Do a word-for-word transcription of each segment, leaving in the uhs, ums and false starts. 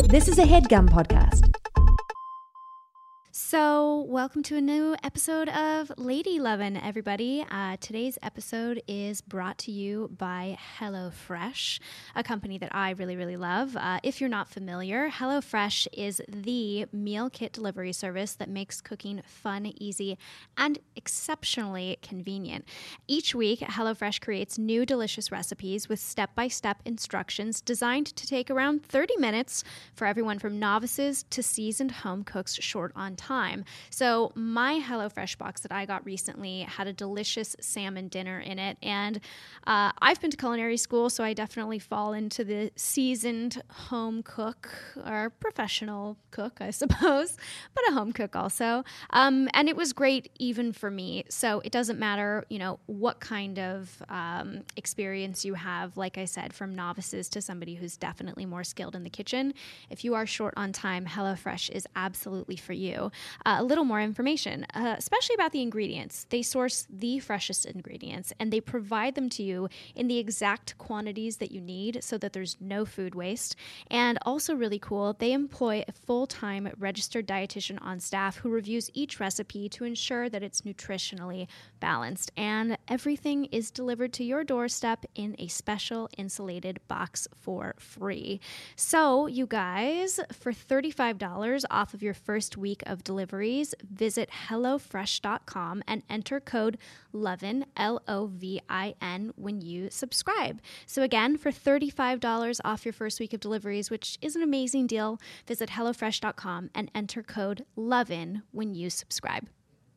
This is a HeadGum podcast. So, welcome to a new episode of Lady Lovin', everybody. Uh, today's episode is brought to you by HelloFresh, a company that I really, really love. Uh, if you're not familiar, HelloFresh is the meal kit delivery service that makes cooking fun, easy, and exceptionally convenient. Each week, HelloFresh creates new delicious recipes with step-by-step instructions designed to take around thirty minutes for everyone from novices to seasoned home cooks short on time. So my HelloFresh box that I got recently had a delicious salmon dinner in it, and uh, I've been to culinary school, so I definitely fall into the seasoned home cook or professional cook, I suppose, but a home cook also. Um, and it was great even for me. So it doesn't matter, you know, what kind of um, experience you have, like I said, from novices to somebody who's definitely more skilled in the kitchen. If you are short on time, HelloFresh is absolutely for you. Uh, a little more information, uh, especially about the ingredients. They source the freshest ingredients, and they provide them to you in the exact quantities that you need so that there's no food waste. And also really cool, they employ a full-time registered dietitian on staff who reviews each recipe to ensure that it's nutritionally balanced. And everything is delivered to your doorstep in a special insulated box for free. So, you guys, for thirty-five dollars off of your first week of deliveries, visit hello fresh dot com and enter code LOVIN, L O V I N, when you subscribe. So again, for thirty-five dollars off your first week of deliveries, which is an amazing deal, visit hello fresh dot com and enter code LOVIN when you subscribe.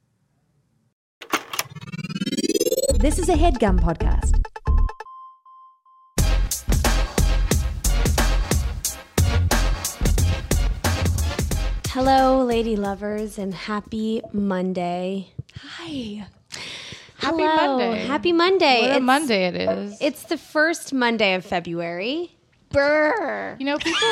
This is a HeadGum podcast. Hello, lady lovers, and happy Monday. Hi. Hello. Happy Monday. Happy Monday. What a It's- Monday it is. It's the first Monday of February. Brr. You know, people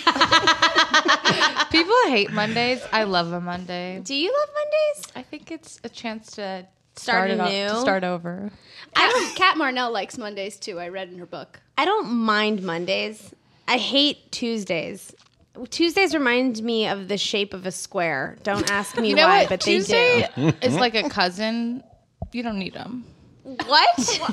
people hate Mondays. I love a Monday. Do you love Mondays? I think it's a chance to Start start, it up- anew. to start over. I don't, Kat Marnell likes Mondays too. I read in her book. I don't mind Mondays. I hate Tuesdays. Tuesdays remind me of the shape of a square. Don't ask me You know why, what? but Tuesday they do. is like a cousin. You don't need them. What?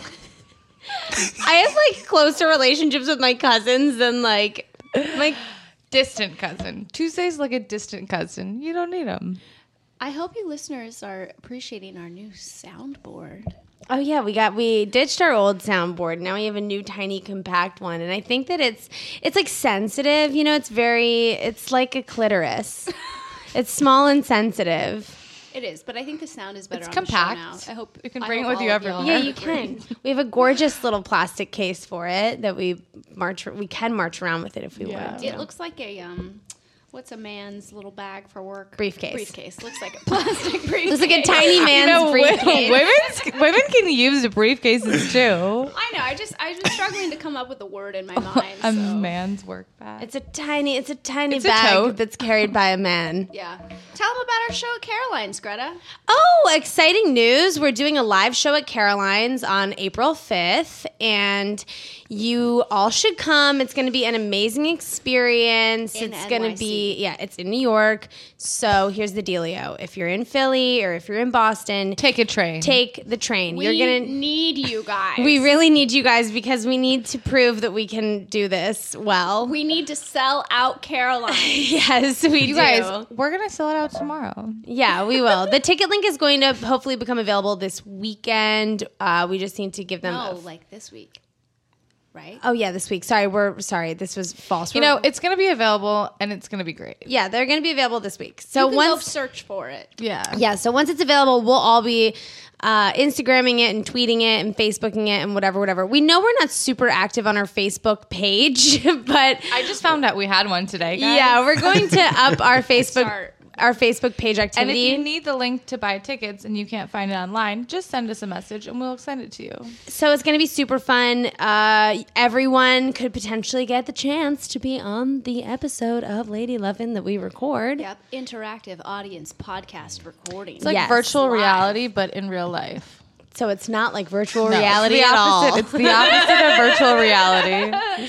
I have like closer relationships with my cousins than like my. Distant cousin. Tuesday's like a distant cousin. You don't need them. I hope you listeners are appreciating our new soundboard. Oh yeah, we got we ditched our old soundboard. Now we have a new tiny compact one, and I think that it's it's like sensitive. You know, it's very it's like a clitoris. It's small and sensitive. It is, but I think the sound is better It's on compact. the show now. I hope You can I bring hope it with all you of y'all everywhere. Yeah, you can. We have a gorgeous little plastic case for it that we march. We can march around with it if we Yeah. want. It looks like a um, what's a man's little bag for work? Briefcase. Briefcase. Looks like a plastic briefcase. Looks like a tiny man's You know, briefcase. women's, women can use briefcases too. I know. I just I was struggling to come up with a word in my mind. A so. man's work bag. It's a tiny. It's a tiny It's a bag tote. that's carried by a man. Yeah. Tell them about our show at Caroline's, Greta. Oh, exciting news. We're doing a live show at Caroline's on April fifth, and you all should come. It's going to be an amazing experience. In it's going N Y to C. be, yeah, it's in New York. So here's the dealio. If you're in Philly or if you're in Boston, Take a train. take the train. We you're going to need you guys. We really need you guys because we need to prove that we can do this well. We need to sell out Caroline. yes, we You do. guys, we're gonna sell it out tomorrow. Yeah, we will. The ticket link is going to hopefully become available this weekend. Uh, we just need to give them. No, a- like this week, right? oh yeah, this week. Sorry, we're sorry. This was false. You We're- know, it's gonna be available and it's gonna be great. yeah, they're going to be available this week. So you can go once, search for it. Yeah. yeah, so once it's available, we'll all be uh, Instagramming it and tweeting it and Facebooking it and whatever, whatever. We know we're not super active on our Facebook page, but I just found out we had one today, guys. yeah, we're going to up our Facebook Start. our Facebook page And if activity. you need the link to buy tickets and you can't find it online, just send us a message and we'll send it to you. So it's going to be super fun. Uh, everyone could potentially get the chance to be on the episode of Lady Lovin' that we record. Yep, interactive audience podcast recording. It's like Yes. virtual Live. reality, but in real life. So it's not like virtual No, reality it's the at all. opposite. It's the opposite of virtual reality.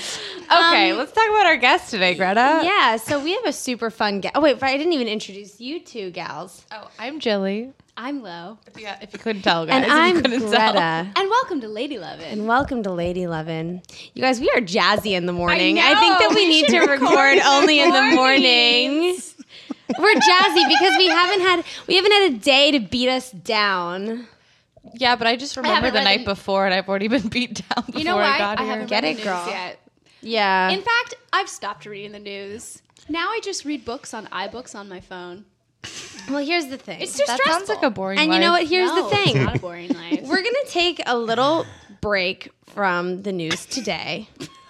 Okay, let's talk about our guest today, Greta. Yeah, so we have a super fun guest. Oh, wait, I didn't even introduce you two gals. Oh, I'm Jilly. I'm Lo. If you, if you couldn't tell, guys. And if you I'm couldn't Greta. tell. And welcome to Lady Lovin'. And welcome to Lady Lovin'. You guys, we are jazzy in the morning. I think that know, we, we need should to record record in the only in the morning. mornings. We're jazzy because we haven't had we haven't had a day to beat us down. Yeah, but I just remember haven't the read night the- before, and I've already been beat down before You know I why? got I here. haven't Get read it, the girl. news yet. Yeah. In fact, I've stopped reading the news. Now I just read books on iBooks on my phone. Well, here's the thing. It's too That stressful. sounds like a boring and you know life. what? Here's No, the thing. It's not a boring life. We're going to take a little break from the news today.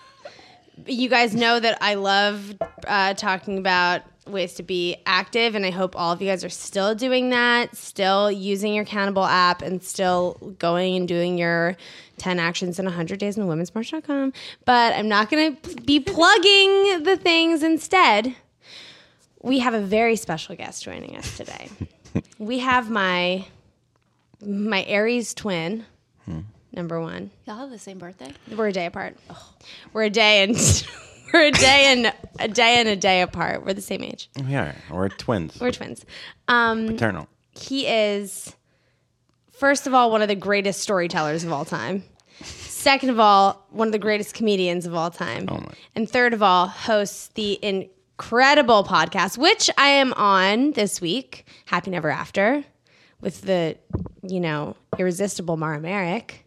You guys know that I love uh, talking about ways to be active, and I hope all of you guys are still doing that, still using your Cannibal app, and still going and doing your ten actions in one hundred days on women's march dot com. But I'm not going to be plugging the things instead. We have a very special guest joining us today. We have my my Aries twin, number one. Y'all have the same birthday? We're a day apart. We're a day and we're a day and a day and a day apart. We're the same age. We are. We're twins. We're twins. Um, Paternal. he is, first of all, one of the greatest storytellers of all time. Second of all, one of the greatest comedians of all time. Oh my. And third of all, hosts the incredible podcast, which I am on this week, Happy Never After, with the, you know, irresistible Mara Merrick.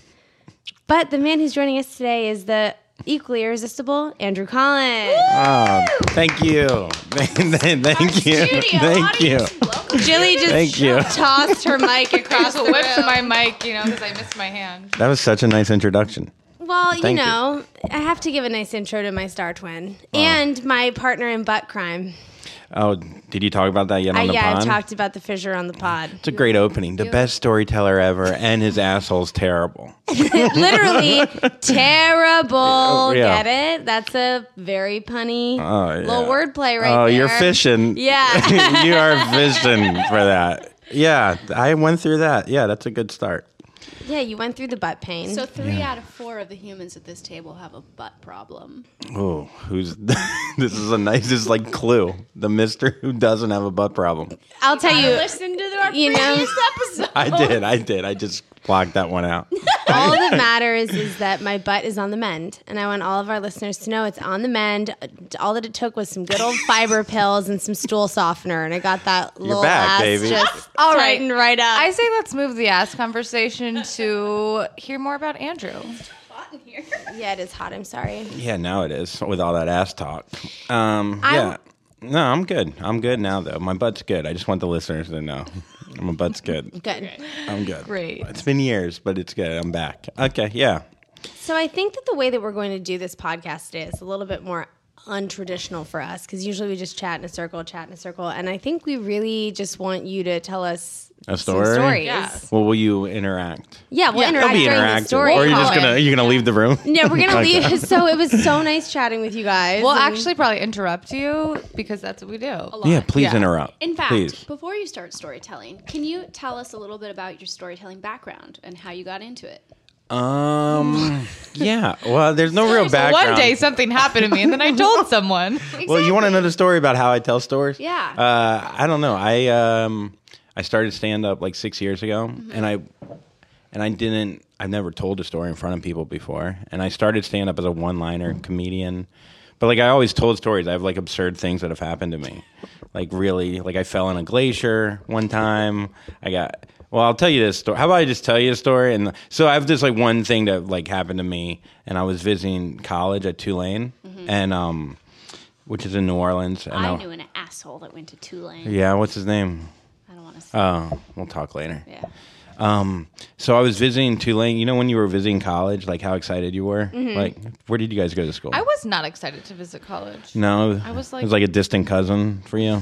But the man who's joining us today is the equally irresistible Andrew Collins. Oh, thank you. Thank you. Thank you. Jilly just Thank you. tossed her mic across the Whipped room. my mic, you know, because I missed my hand. That was such a nice introduction. Well, you Thank you. know, I have to give a nice intro to my star twin and my partner in butt crime. Oh, did you talk about that yet on I, the yeah, pod? I've talked about the fissure on the pod. It's a great opening. The best storyteller ever, and his asshole's terrible. Literally terrible. Oh, yeah. Get it? That's a very punny Oh, yeah. little wordplay right Oh, there. you're fishing. Yeah. You are fishing for that. Yeah, I went through that. Yeah, that's a good start. Yeah, you went through the butt pain. So three out of four of the humans at this table have a butt problem. Oh, who's this is a nice this is like Clue, the mister who doesn't have a butt problem. I'll tell you, Listen to our you know, previous episode. I did, I did. I just blocked that one out. all that matters is that my butt is on the mend. And I want all of our listeners to know it's on the mend. All that it took was some good old fiber pills and some stool softener. And I got that little back, ass baby. just All right. tightened right up. I say let's move the ass conversation to hear more about Andrew. yeah, it is hot. I'm sorry. Yeah, now it is with all that ass talk. Um, I'm- yeah, no, I'm good. I'm good now though. My butt's good. I just want the listeners to know my butt's good. Good. I'm good. Great. It's been years, but it's good. I'm back. Okay, yeah. So I think that the way that we're going to do this podcast today is a little bit more untraditional for us because usually we just chat in a circle, chat in a circle. And I think we really just want you to tell us A some story? stories. Yeah. Well, will you interact? Yeah, we'll Yeah, interact It'll be during the interactive. story. Or are you just Call gonna it. you gonna leave the room? No, we're gonna Okay. leave. So it was so nice chatting with you guys. We'll and- actually probably interrupt you because that's what we do. Yeah, please Yeah. interrupt. In fact, please. before you start storytelling, can you tell us a little bit about your storytelling background and how you got into it? Um. Yeah. Well, there's no real So background. one day something happened to me, and then I told someone. Well, you want to know the story about how I tell stories? Yeah. Uh, I don't know. I um, I started stand up like six years ago, and I and I didn't. I've never told a story in front of people before, and I started stand up as a one liner comedian. But like I always told stories. I have like absurd things that have happened to me, like really. Like I fell in a glacier one time. I got. Well, I'll tell you this story. How about I just tell you a story? And so I have this like one thing that like happened to me, and I was visiting college at Tulane, and um, which is in New Orleans. And I I'll- knew an asshole that went to Tulane. Yeah, what's his name? I don't want to say. Oh, we'll talk later. yeah. Um, so I was visiting Tulane. You know when you were visiting college, like how excited you were? Like, where did you guys go to school? I was not excited to visit college. no, I was it like- was like a distant cousin for you.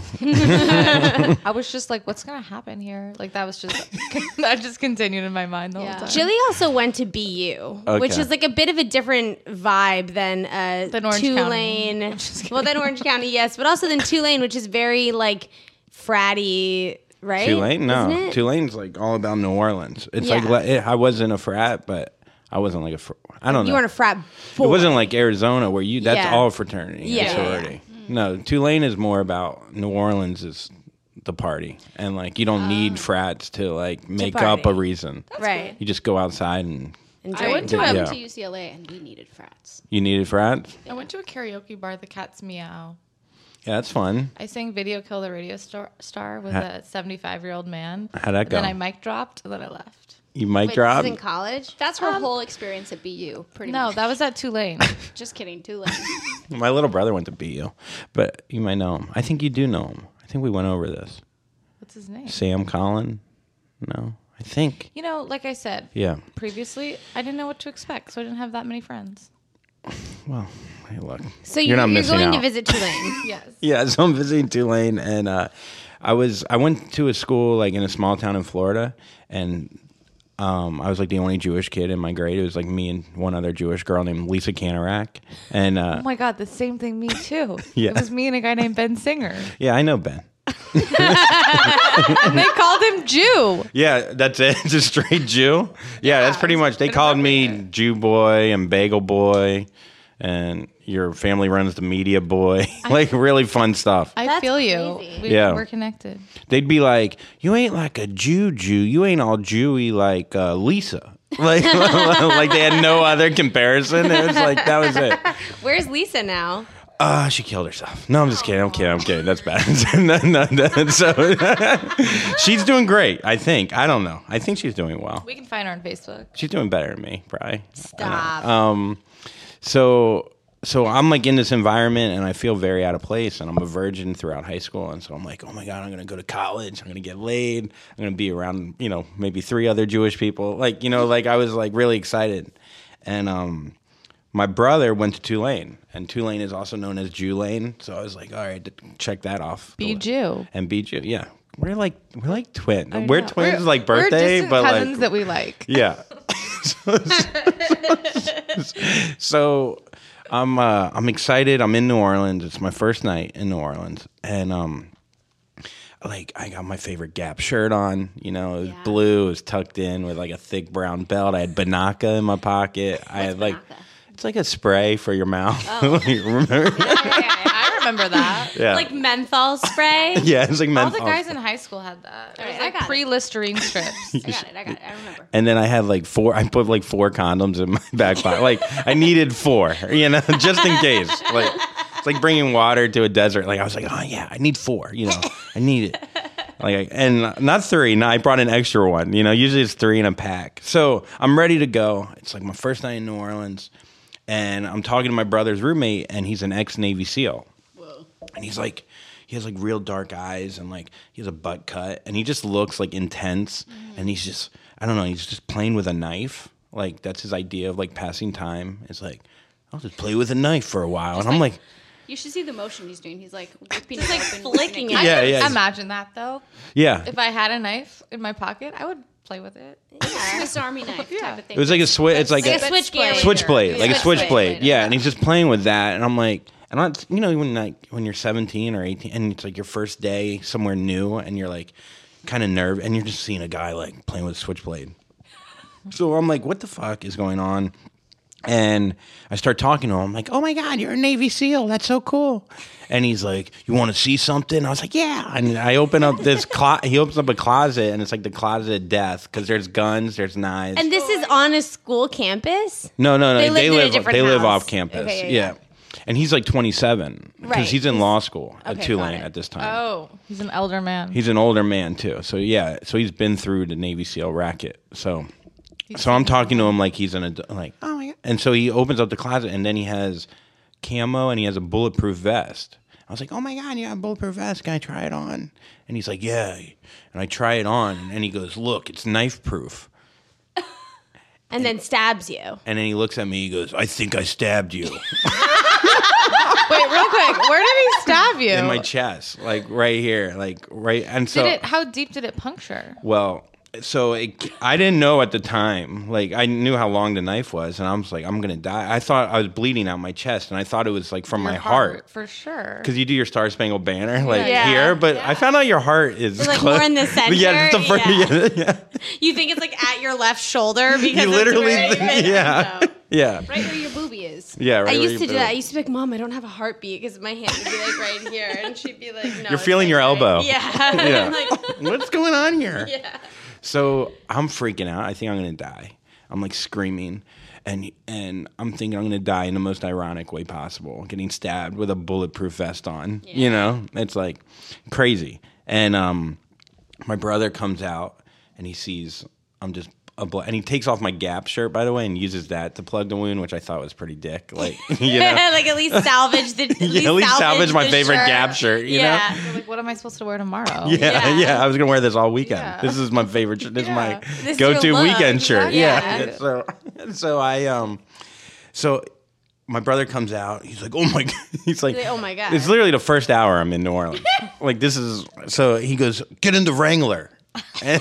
I was just like, what's going to happen here? Like, that was just, that just continued in my mind the Yeah. whole time. Jilly also went to B U, which Okay. is like a bit of a different vibe than uh, Than Orange Tulane. County. I'm just kidding. Well, then Orange County, yes, but also then Tulane, which is very like fratty, right? Tulane, no, Isn't it? Tulane's like all about New Orleans. It's Yeah. like le- it, I was in a frat, but I wasn't like a. Fr- I don't know. You weren't a frat boy. It wasn't like Arizona where you. That's Yeah. all fraternity. Yeah, and yeah, sorority. No, Tulane is more about New Orleans is the party, and like you don't need frats to like make up a party. reason. right. You just go outside and And I went to drink. I Yeah. went to U C L A and we needed frats. you needed frats. I went to a karaoke bar, the Cat's Meow. Yeah, that's fun. I sang "Video Kill the Radio Star" star with Ha- a seventy-five-year-old man. How'd that go? Then I mic dropped, and then I left. You mic Wait, drop. this is in college? That's her whole experience at B U. Pretty No, much. that was at Tulane. Just kidding. Tulane. My little brother went to B U, but you might know him. I think you do know him. I think we went over this. What's his name? Sam Collin? No, I think. You know, like I said Yeah. previously, I didn't know what to expect, so I didn't have that many friends. Well, hey, look. So you're you're, not you're missing going out. to visit Tulane. Yes. Yeah, so I'm visiting Tulane, and uh, I was I went to a school like in a small town in Florida, and um, I was like the only Jewish kid in my grade. It was like me and one other Jewish girl named Lisa Canarak, and uh, Oh my God, the same thing. Me too. Yeah. It was me and a guy named Ben Singer, yeah, I know Ben. and they called him Jew. Yeah, that's it. It's a straight Jew. Yeah, that's pretty much. They called me Jew boy and bagel boy, and your family runs the media boy. Like really fun stuff. I That's feel you. crazy. We, Yeah. We're connected. They'd be like, "You ain't like a Jew Jew. You ain't all Jewy like uh, Lisa." Like, like they had no other comparison. It was like that was it. Where's Lisa now? Uh, she killed herself. No, I'm just kidding. I'm kidding. I'm kidding. That's bad. no, no, no. So she's doing great. I think. I don't know. I think she's doing well. We can find her on Facebook. She's doing better than me, probably. Stop. Um, so so I'm like in this environment, and I feel very out of place. And I'm a virgin throughout high school, and so I'm like, oh my god, I'm gonna go to college. I'm gonna get laid. I'm gonna be around, you know, maybe three other Jewish people. Like, you know, like I was like really excited, and um. My brother went to Tulane, and Tulane is also known as Jew Lane. So I was like, all right, check that off. Be Jew. And be Jew, yeah. We're like we're like twins. I We're know. twins, We're- like birthday, we're distant but cousins like that we like. yeah. so I'm uh, I'm excited. I'm in New Orleans. It's my first night in New Orleans, and um, like I got my favorite Gap shirt on. You know, it was Yeah. blue. It was tucked in with like a thick brown belt. I had Banaka in my pocket. I had like. Banaka? It's like a spray for your mouth. Like, remember? I remember that. Yeah. Like menthol spray? yeah, it's like All menthol. the guys in high school had that. It All was right, I like got it. pre-Listerine strips. I got it. I got it. I remember. And then I had like four. I put like four condoms in my back pocket. Like I needed four, you know, just in case. Like it's like bringing water to a desert. Like I was like, oh yeah, I need four. You know, I need it. Like I- and not three. No, I brought an extra one. You know, usually it's three in a pack. So I'm ready to go. It's like my first night in New Orleans, and I'm talking to my brother's roommate, and he's an ex-Navy SEAL. Whoa. And he's like, he has like real dark eyes, and like he has a butt cut, and he just looks like intense. And he's just, I don't know, he's just playing with a knife. Like that's his idea of like passing time. It's like, I'll just play with a knife for a while. And I'm like, You should see the motion he's doing. He's like whipping Just, it like, open, flicking whipping it. Yeah, I could yeah. Imagine that though. yeah. If I had a knife in my pocket, I would play with it. Swiss Army knife type of thing. It was like a switch. It's like, Like a, a switchblade. switchblade, like a Switchblade. switchblade. Yeah, and he's just playing with that, and I'm like, and I'm, you know, when like when you're seventeen or eighteen, and it's like your first day somewhere new, and you're like kind of nervous, and you're just seeing a guy like playing with a switchblade. So I'm like, what the fuck is going on? And I start talking to him. I'm like, oh my God, you're a Navy SEAL. That's so cool. And he's like, you want to see something? I was like, yeah. And I open up this closet. He opens up a closet, and it's like the closet of death because there's guns, there's knives. And this is on a school campus? No, no, no. They They, lived in a live. different They live house. off campus. Okay, yeah, yeah, And he's like twenty-seven because Right. he's in law school at Okay, got Tulane it. at this time. Oh, he's an elder man. He's an older man too. So yeah, so he's been through the Navy SEAL racket. So, so I'm talking to him like he's an adult. Like, oh my God. And so he opens up the closet, and then he has camo, and he has a bulletproof vest. I was like, oh my God, you got a bulletproof vest. Can I try it on? And he's like, yeah. And I try it on, and he goes, look, it's knife proof. And then stabs you. And then he looks at me. He goes, I think I stabbed you. Wait, real quick. Where did he stab you? in my chest, like right here, like right. And so, Did it? How deep did it puncture? well, so it, I didn't know at the time. Like, I knew how long the knife was, and I was like, I'm gonna die. I thought I was bleeding out my chest, and I thought it was like from Your my heart. for sure. Because you do your Star Spangled Banner, like Yeah. here, but I found out your heart is It's like close. more in the center. Yeah, it's the first, Yeah. yeah, yeah. You think it's like at your left shoulder because You it's literally, where you- think, yeah, So, yeah, right where your boobie is. yeah. Right I where used you to do put that. I it. used to be like, Mom, I don't have a heartbeat because my hand would be like right here, and she'd be like, No. You're it's, feeling like, your right- elbow. Yeah. Yeah. Like, What's going on here? yeah. So I'm freaking out. I think I'm gonna die. I'm like screaming, and and I'm thinking I'm gonna die in the most ironic way possible, getting stabbed with a bulletproof vest on. You know, it's like crazy. And um, my brother comes out and he sees I'm just a blo- and he takes off my Gap shirt, by the way, and uses that to plug the wound, which I thought was pretty dick. Like, you know. like at least salvage the at least, Yeah, at least salvage my the favorite shirt. Gap shirt, you yeah. You're like, what am I supposed to wear tomorrow? Yeah, Yeah. yeah, I was gonna wear this all weekend. Yeah. This is my favorite. shirt. This Yeah. is my This go-to your look. weekend shirt. Yeah. Yeah. So, so I um, so my brother comes out. He's like, "Oh my!" God. He's like, Like, oh my God. It's literally the first hour I'm in New Orleans. Like this is so. He goes, "Get in the Wrangler." And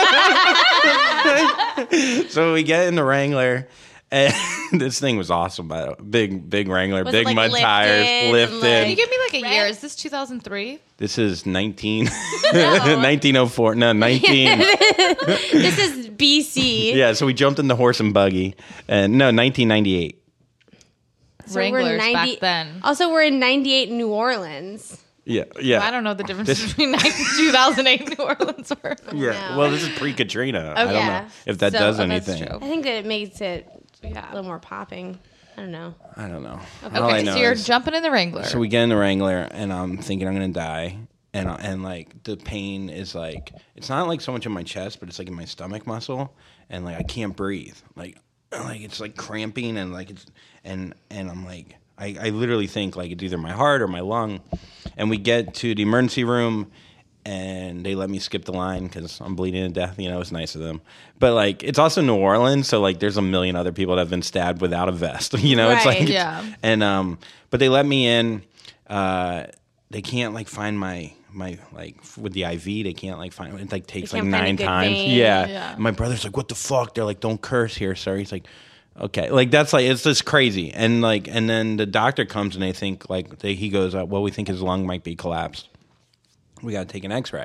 so we get in the Wrangler. And this thing was awesome, by the way. Big, big Wrangler, Was it, big like, mud lifted tires, and, lifted. like- Can you give me like a year? Is this two thousand three? This is nineteen, nineteen oh four. No, nineteen. This is B C. Yeah, so we jumped in the horse and buggy. And no, nineteen ninety-eight. So we're Wranglers ninety back then. Also, we're in ninety-eight in New Orleans. Yeah, yeah. I don't know the difference This- between two thousand eight New Orleans or. Yeah. No. Well, this is pre-Katrina. I don't yeah. know if that So, does oh, that's anything. true. I think that it makes it a Yeah. little more popping. I don't know. I don't know. All I Okay, know so you're is- jumping in the Wrangler. So we get in the Wrangler, and I'm thinking I'm gonna die, and I- and like the pain is like it's not like so much in my chest, but it's like in my stomach muscle, and like I can't breathe, like like it's like cramping, and like it's and and I'm like I, I literally think like it's either my heart or my lung, and we get to the emergency room. And they let me skip the line because I'm bleeding to death. You know, it's nice of them. But, like, it's also New Orleans, so, like, there's a million other people that have been stabbed without a vest. You know, it's Right. like... Yeah. And, um, but they let me in. Uh, they can't, like, find my... My like f- with the I V, they can't like find it. Like takes They like can't find a nine good times. vein. Yeah. Yeah. And my brother's like, "What the fuck?" They're like, "Don't curse here, sir." He's like, "Okay." Like that's like it's just crazy. And like and then the doctor comes and they think like they, he goes, uh, "Well, we think his lung might be collapsed. We got to take an X-ray."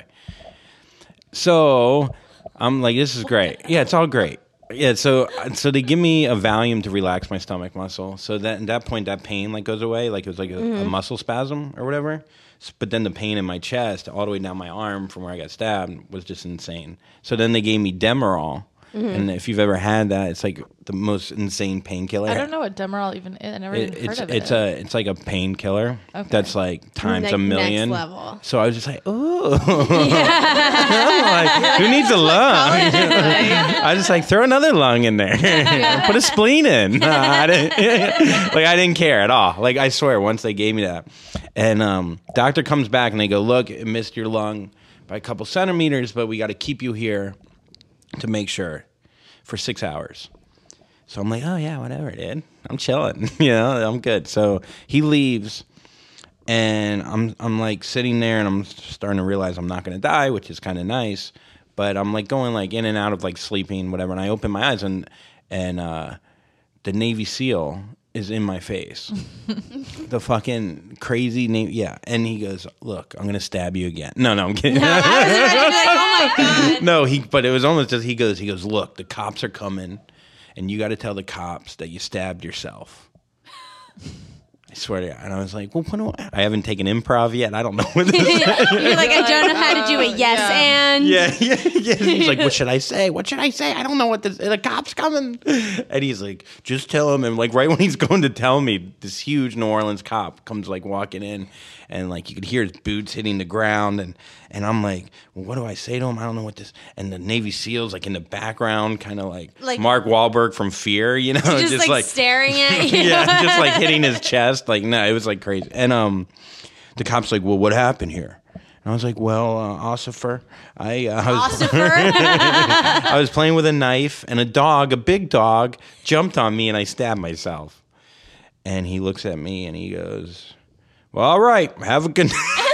So I'm like, "This is great. Yeah, it's all great." Yeah, so so they give me a Valium to relax my stomach muscle. So that at that point, that pain like goes away, like it was like a, a muscle spasm or whatever. S- But then the pain in my chest, all the way down my arm from where I got stabbed, was just insane. So then they gave me Demerol, and if you've ever had that, it's like the most insane painkiller. I don't know what Demerol even is. I never It, even it's heard of it's it. a it's like a painkiller Okay. that's like times Like a million. next level. So I was just like, ooh, I'm like, who needs a lung? I was just like, throw another lung in there, put a spleen in. Nah, I didn't, like I didn't care at all. Like I swear, once they gave me that, and um, doctor comes back and they go, look, it missed your lung by a couple centimeters, but we got to keep you here to make sure for six hours. So I'm like, oh yeah, whatever, dude. I'm chilling. You know, I'm good. So he leaves, and I'm I'm like sitting there, and I'm starting to realize I'm not gonna die, which is kind of nice. But I'm like going like in and out of like sleeping, whatever. And I open my eyes, and and uh, the Navy SEAL is in my face. The fucking crazy Navy, yeah. And he goes, look, I'm gonna stab you again. No, no, I'm kidding. I was about to be like, oh my God. No, he. But it was almost just he goes. He goes. Look, the cops are coming, and you got to tell the cops that you stabbed yourself. I swear to God. And I was like, well, what do I? I haven't taken improv yet. I don't know what this is. You're like, I don't know how to do it. Yes, and Yeah, yeah, yeah. He's like, what should I say? What should I say? I don't know what this. The cops coming. And he's like, just tell him. And like right when he's going to tell me, this huge New Orleans cop comes like walking in, and like you could hear his boots hitting the ground, and and I'm like, well, what do I say to him? I don't know what this. And the Navy SEALs like in the background, kind of like, Like- Mark Wahlberg from Fear, you know, just, like, staring at you. yeah, just like hitting his chest. Like, no, it was like crazy. And um, the cop's like, well, what happened here? And I was like, well, uh, Ossifer, I, uh, I was Ossifer. I was playing with a knife, and a dog, a big dog, jumped on me, and I stabbed myself. And he looks at me, and he goes, well, all right, have a good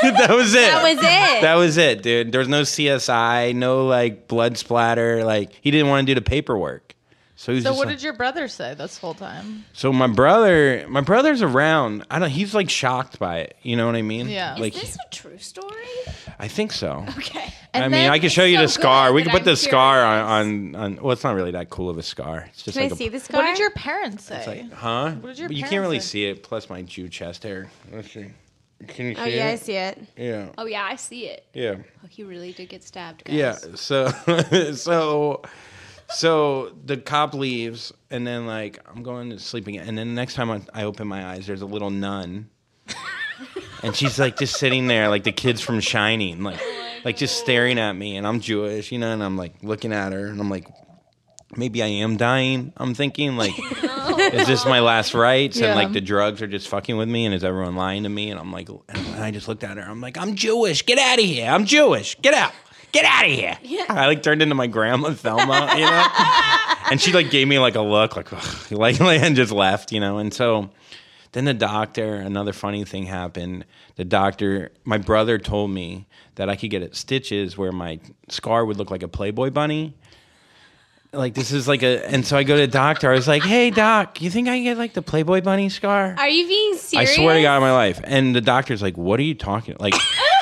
that was it. That was it. That was it, dude. There was no C S I, no like blood splatter. Like he didn't want to do the paperwork. So, he's So just what like, did your brother say this whole time? so my brother, my brother's around. I don't. He's like shocked by it. You know what I mean? Yeah. Like Is this a true story? I think so. Okay. And I mean, then- I can show you so the scar. good We can that put the I'm scar on, on on. Well, it's not really that cool of a scar. It's just Can like I a see the scar? What did your parents say? It's like, huh? What did your But you can't parents really say? see it. Plus my Jew chest hair. Let's see. Can you see Oh yeah, I it? see it. Yeah. Oh yeah, I see it. Yeah. Oh, he really did get stabbed, guys. Yeah. So so so the cop leaves, and then like I'm going to sleep again, and then the next time I, I open my eyes, there's a little nun, and she's like just sitting there, like the kids from Shining, like like just staring at me, and I'm Jewish, you know, and I'm like looking at her, and I'm like, maybe I am dying. I'm thinking like, is this my last rites? Yeah. And like the drugs are just fucking with me, and is everyone lying to me? And I'm like, and I just looked at her. I'm like, I'm Jewish. Get out of here. I'm Jewish. Get out. Get out of here. Yeah. I like turned into my grandma Thelma, you know, and she like gave me like a look, like ugh, like and just left, you know. And so then the doctor, another funny thing happened. The doctor, my brother told me that I could get it stitches where my scar would look like a Playboy bunny. Like this is like a, and so I go to the doctor. I was like, "Hey doc, you think I can get like the Playboy bunny scar?" Are you being serious? I swear to God, in my life. And the doctor's like, "What are you talking like?"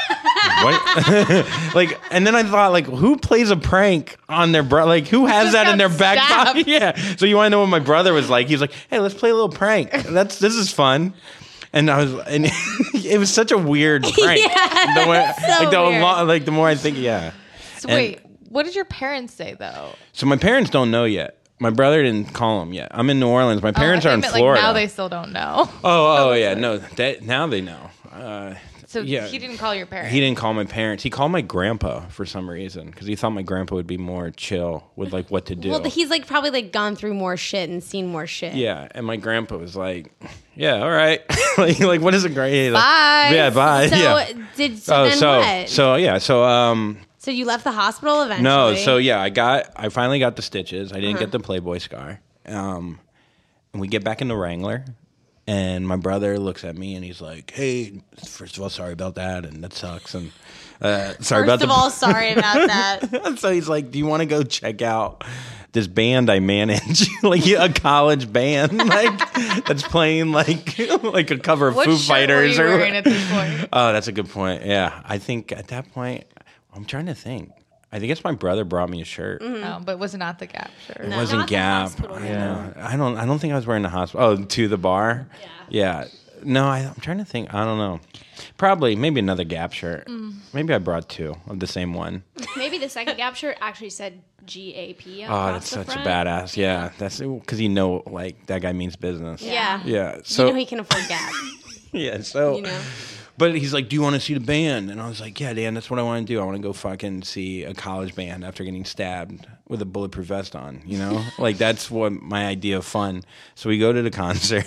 What? Like, and then I thought, like, who plays a prank on their brother? Like, who has Just that in their got back stabbed. pocket? Yeah. So you want to know what my brother was like? He was like, "Hey, let's play a little prank. That's this is fun." And I was, and it was such a weird prank. Yeah, the more, so like the weird. lo- like the more I think, yeah. So And- wait, what did your parents say though? So my parents don't know yet. My brother didn't call them yet. I'm in New Orleans. My parents Oh, I are in meant, Florida. Like, now they still don't know. oh, oh, yeah. No, that now they know. Uh, So yeah. he didn't call your parents. He didn't call my parents. He called my grandpa for some reason because he thought my grandpa would be more chill with like what to do. Well, he's like probably like gone through more shit and seen more shit. yeah, and my grandpa was like, "Yeah, all right." like, like, what is it? Great. Like, Bye. Yeah, bye. So yeah. did so oh, then so what? so yeah, so um, So you left the hospital eventually? no, so yeah, I got, I finally got the stitches. I didn't get the Playboy scar. Um, and we get back in the Wrangler. And my brother looks at me and he's like, "Hey, first of all, sorry about that, and that sucks." And uh, sorry about First of the. all, sorry about that. So he's like, "Do you want to go check out this band I manage, like a college band, like that's playing like like a cover of What Foo shirt Fighters were you or?" wearing at this point? Oh, that's a good point. Yeah, I think at that point, I'm trying to think. I think it's my brother brought me a shirt. Oh, but was not the Gap shirt. It wasn't Not the Gap. hospital, Yeah, I don't. I don't think I was wearing the hospital. Oh, to the bar. Yeah. Yeah. No, I, I'm trying to think. I don't know. Probably maybe another Gap shirt. Maybe I brought two of the same one. Maybe the second Gap shirt actually said G A P. Oh, that's such a badass. Yeah, that's because you know, like that guy means business. Yeah. Yeah. You So know he can afford Gap. yeah. So. You know. But he's like, "Do you want to see the band?" And I was like, "Yeah, Dan, that's what I want to do. I want to go fucking see a college band after getting stabbed with a bulletproof vest on, you know? Like, that's what my idea of fun." So we go to the concert,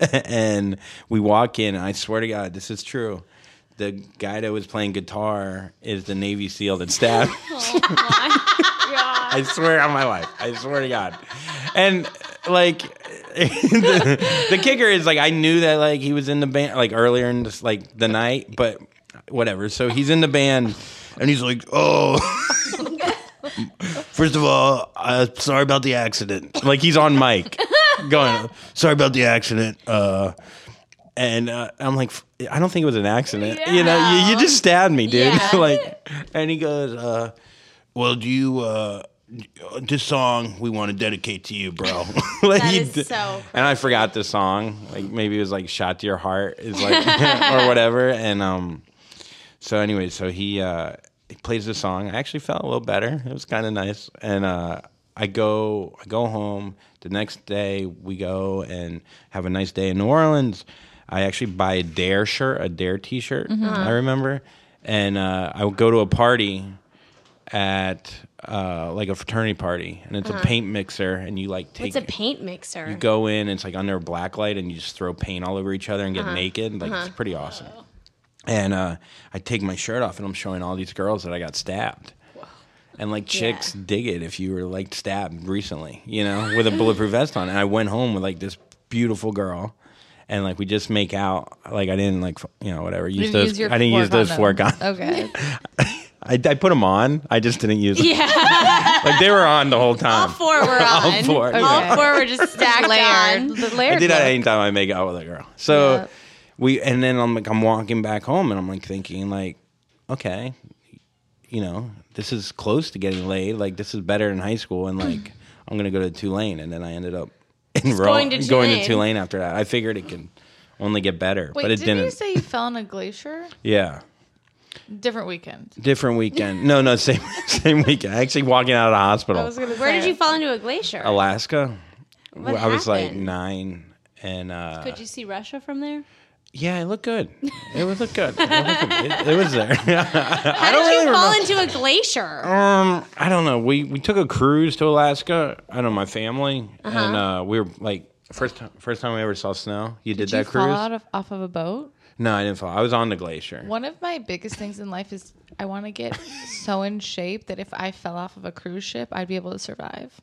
and we walk in, and I swear to God, this is true. The guy that was playing guitar is the Navy SEAL that stabbed. I swear on my life. I swear to God. And, like... the, the kicker is like I knew that like he was in the band like earlier in this, like the night, but whatever. So he's in the band, and he's like, "Oh, first of all, uh, sorry about the accident." Like he's on mic, going, "Sorry about the accident." Uh, and uh, I'm like, "I don't think it was an accident. You know, you, you just stabbed me, dude." Yeah. Like, and he goes, uh, "Well, do you?" Uh, this song we want to dedicate to you, bro. Like, That he is did- so And I forgot the song. Like maybe it was like "Shot to Your Heart" is like or whatever. And um, so anyway, so he uh he plays the song. I actually felt a little better. It was kind of nice. And uh, I go I go home. The next day we go and have a nice day in New Orleans. I actually buy a Dare shirt, a Dare T-shirt. I remember, and uh, I would go to a party at uh, like a fraternity party, and it's a paint mixer, and you like take It's a paint mixer. you go in, and it's like under a black light, and you just throw paint all over each other and get naked. Like it's pretty awesome. And uh, I take my shirt off, and I'm showing all these girls that I got stabbed. And like chicks dig it if you were like stabbed recently, you know, with a bulletproof vest on. And I went home with like this beautiful girl, and like we just make out. Like I didn't like f- you know whatever use You those. use your I didn't four use those four condoms. condoms. Okay. I, I put them on. I just didn't use them. Yeah, like they were on the whole time. All four were on. All four. Okay. All four were just stacked Layered. on. The I layered did that look. anytime I make out with a girl. So Yeah. we, and then I'm like, I'm walking back home, and I'm like thinking, like, okay, you know, this is close to getting laid. Like, this is better than high school, and like, I'm gonna go to Tulane, and then I ended up enroll- going to going to Tulane. Tulane after that. I figured it could only get better, Wait, but it didn't didn't. you say you fell in a glacier? Yeah, Different weekend. different weekend. No, no, same same weekend. Actually, walking out of the hospital, Where did you fall into a glacier? Alaska. What I was like happened? nine, and uh, Could you see Russia from there? yeah, it looked good. It was look good. It, looked good. It, it was there. How did you fall into a glacier? Um, I don't know. We we took a cruise to Alaska. I don't know, my family, Uh-huh. and uh, we were like first time first time we ever saw snow. You did, Did you that cruise? fall out of, off of a boat? No, I didn't fall. I was on the glacier. One of my biggest things in life is I want to get so in shape that if I fell off of a cruise ship, I'd be able to survive.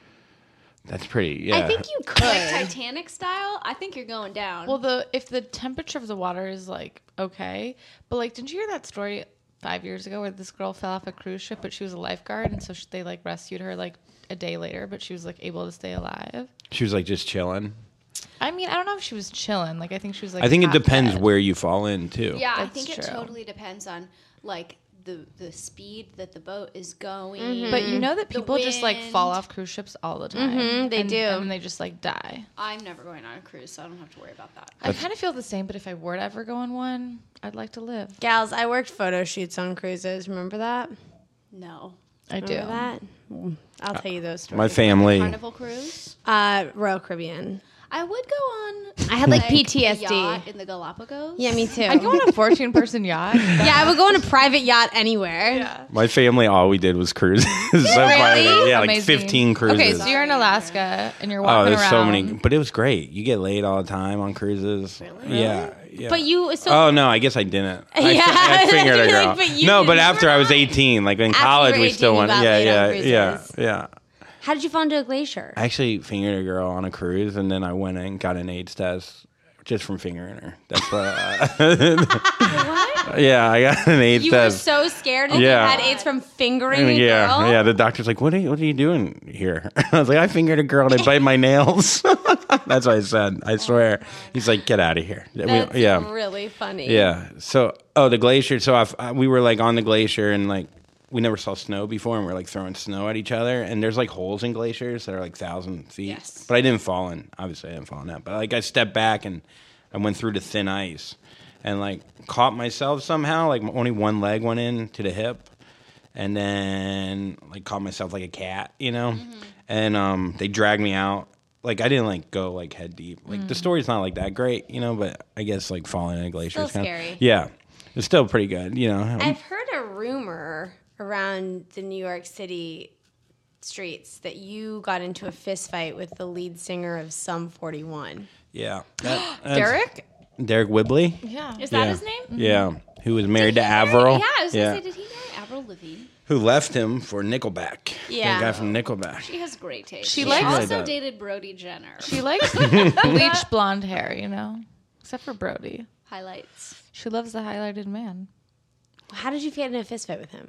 That's pretty. Yeah. I think you could. Like Titanic style? I think you're going down. Well, the if the temperature of the water is like okay, but like, didn't you hear that story five years ago where this girl fell off a cruise ship, but she was a lifeguard, and so she, they like rescued her like a day later, but she was like able to stay alive. she was like just chilling. I mean, I don't know if she was chilling. Like, I think she was like. I think it half depends dead. where you fall in too. yeah, I That's think it true. totally depends on like the the speed that the boat is going. But you know that The people just like fall wind. off cruise ships all the time. Mhm, they and, do. and then they just like die. I'm never going on a cruise, so I don't have to worry about that. I kind of feel the same, but if I were to ever go on one, I'd like to live. Gals, I worked photo shoots on cruises. Remember that? No. I do. Remember that? I'll tell you those stories. My family. Carnival cruise? Uh, Royal Caribbean. I would go on. I had like a P T S D. yacht in the Galapagos. Yeah, me too. I'd go on a fourteen person yacht. yeah, I would go on a private yacht anywhere. My family, all we did was cruises. so Really? Yeah, like Amazing. fifteen cruises. Okay, so you're in Alaska and you're oh, walking there's around. so many, but it was great. You get laid all the time on cruises. Really? Yeah. Yeah. But you, so Oh no, I guess I didn't. I, Yeah. fi- I fingered a Like, girl. but you no, but didn't. after I was eighteen, like in After you college, were we still eighteen, you went. got Yeah, laid on yeah, yeah, cruises. yeah. how did you fall into a glacier? I actually fingered a girl on a cruise, and then I went and got an AIDS test just from fingering her. That's what. what? Yeah, I got an AIDS You were test. so scared that Yeah. you had AIDS from fingering a yeah, girl? yeah. The doctor's like, "What are you, what are you doing here?" I was like, "I fingered a girl and I bite my nails." That's what I said. I swear. He's like, "Get out of here." We- That's yeah. really funny. Yeah. So, oh, the glacier. So I, I, we were like on the glacier, and like we never saw snow before, and we are like throwing snow at each other. And there's like holes in glaciers that are like thousand feet. Yes. But I didn't fall in. Obviously, I didn't fall in that. But like I stepped back and I went through the thin ice, and like caught myself somehow. Like only one leg went in to the hip, and then like caught myself like a cat, you know. Mm-hmm. And um, they dragged me out. Like I didn't like go like head deep. Like Mm. the story's not like that great, you know. But I guess like falling in a glacier is Still kind of scary. yeah. It's still pretty good, you know. I've heard a rumor around the New York City streets that you got into a fist fight with the lead singer of Sum forty-one. yeah. That, that's- Derek? Derek Whibley. Yeah. Is that Yeah. his name? Yeah. Who was married to Did he marry- Avril. Yeah, I was yeah. gonna say, did he marry Avril Lavigne? Who left him for Nickelback. Yeah. That guy from Nickelback. She has great taste. She She likes- also Really does. dated Brody Jenner. She likes bleached blonde hair, you know? Except for Brody. Highlights. She loves the highlighted man. How did you get in a fist fight with him?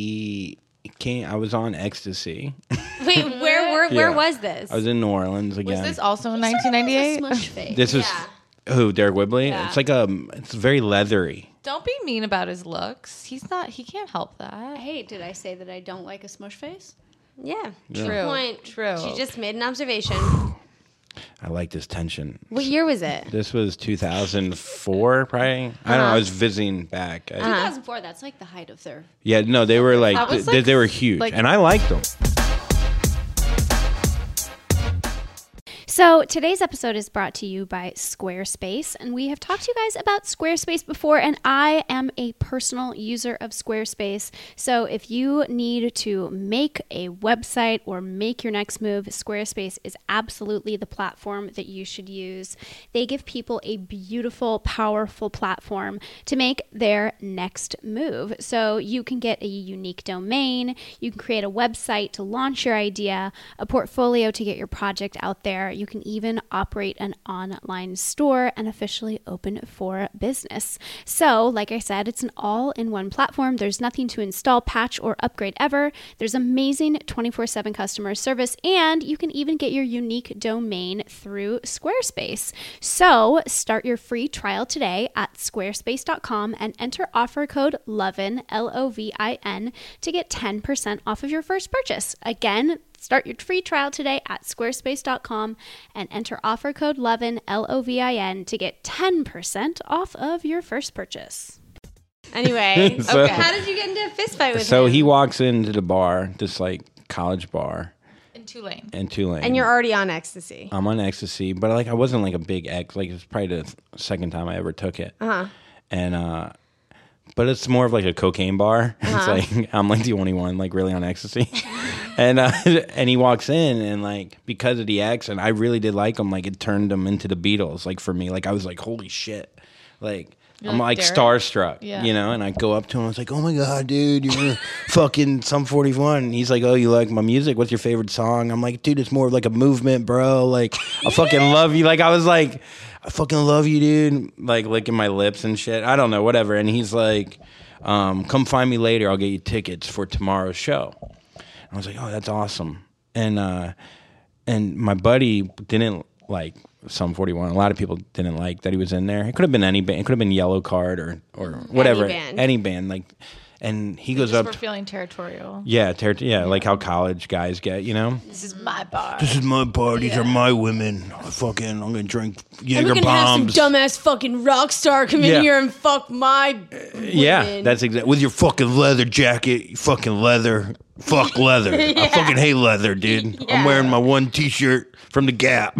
He came. I was on ecstasy. Wait, where where, where Yeah. was this? I was in New Orleans again. Was this also in Sort of nineteen ninety-eight? has a smush face. This is who Derek Whibley. Yeah. It's like a. It's very leathery. Don't be mean about his looks. He's not, he can't help that. Hey, did I say that I don't like a smush face? yeah. Yeah. True. Point. True. She just made an observation. I like this tension. What year was it? This was two thousand four, probably. I don't know. I was visiting back. I- Uh-huh. two thousand four, that's like the height of their... Yeah, no, they were like, That was, they, like, they were huge, like- and I liked them. So today's episode is brought to you by Squarespace, and we have talked to you guys about Squarespace before, and I am a personal user of Squarespace. So if you need to make a website or make your next move, Squarespace is absolutely the platform that you should use. They give people a beautiful, powerful platform to make their next move. So you can get a unique domain, you can create a website to launch your idea, a portfolio to get your project out there. You can even operate an online store and officially open for business. So, like I said, it's an all-in-one platform. There's nothing to install, patch, or upgrade ever. There's amazing twenty-four seven customer service, and you can even get your unique domain through Squarespace. So, start your free trial today at squarespace dot com and enter offer code LOVIN, L O V I N, to get ten percent off of your first purchase. Again, start your free trial today at squarespace dot com and enter offer code LOVIN, L O V I N, to get ten percent off of your first purchase. Anyway, So- okay. How did you get into a fist fight with So him? he walks into the bar, this like college bar In Tulane. in Tulane. And you're already on ecstasy. I'm on ecstasy, but like I wasn't like a big ex. Like it's probably the second time I ever took it. Uh-huh. And uh, but it's more of like a cocaine bar. Uh-huh. It's like I'm like the only one like really on ecstasy. and uh, and he walks in and like because of the ex, and I really did like him. Like it turned him into the Beatles. Like for me, like I was like holy shit, like. You're I'm like like Derek? starstruck, Yeah. you know, and I go up to him. I was like, "Oh my god, dude, you're fucking Sum forty-one." And he's like, "Oh, you like my music? What's your favorite song?" I'm like, "Dude, it's more of like a movement, bro. Like, I fucking love you." Like, I was like, "I fucking love you, dude." Like licking my lips and shit. I don't know, whatever. And he's like, um, "Come find me later. I'll get you tickets for tomorrow's show." And I was like, "Oh, that's awesome." And uh, and my buddy didn't like Sum forty-one. A lot of people didn't like that he was in there. It could have been any band. It could have been Yellow Card or or whatever. band. Any band. Like, and he goes Just up. for to- feeling territorial. yeah, ter- yeah, like how college guys get, you know. This is my bar. This is my bar. These are my women. I fucking, I'm gonna drink And Jaeger we're gonna have some bombs. dumbass fucking rock star come Yeah. in here and fuck my Yeah, women. that's exactly with your fucking leather jacket. You fucking leather. Fuck leather. I fucking hate leather, dude. I'm wearing my one T-shirt from the Gap.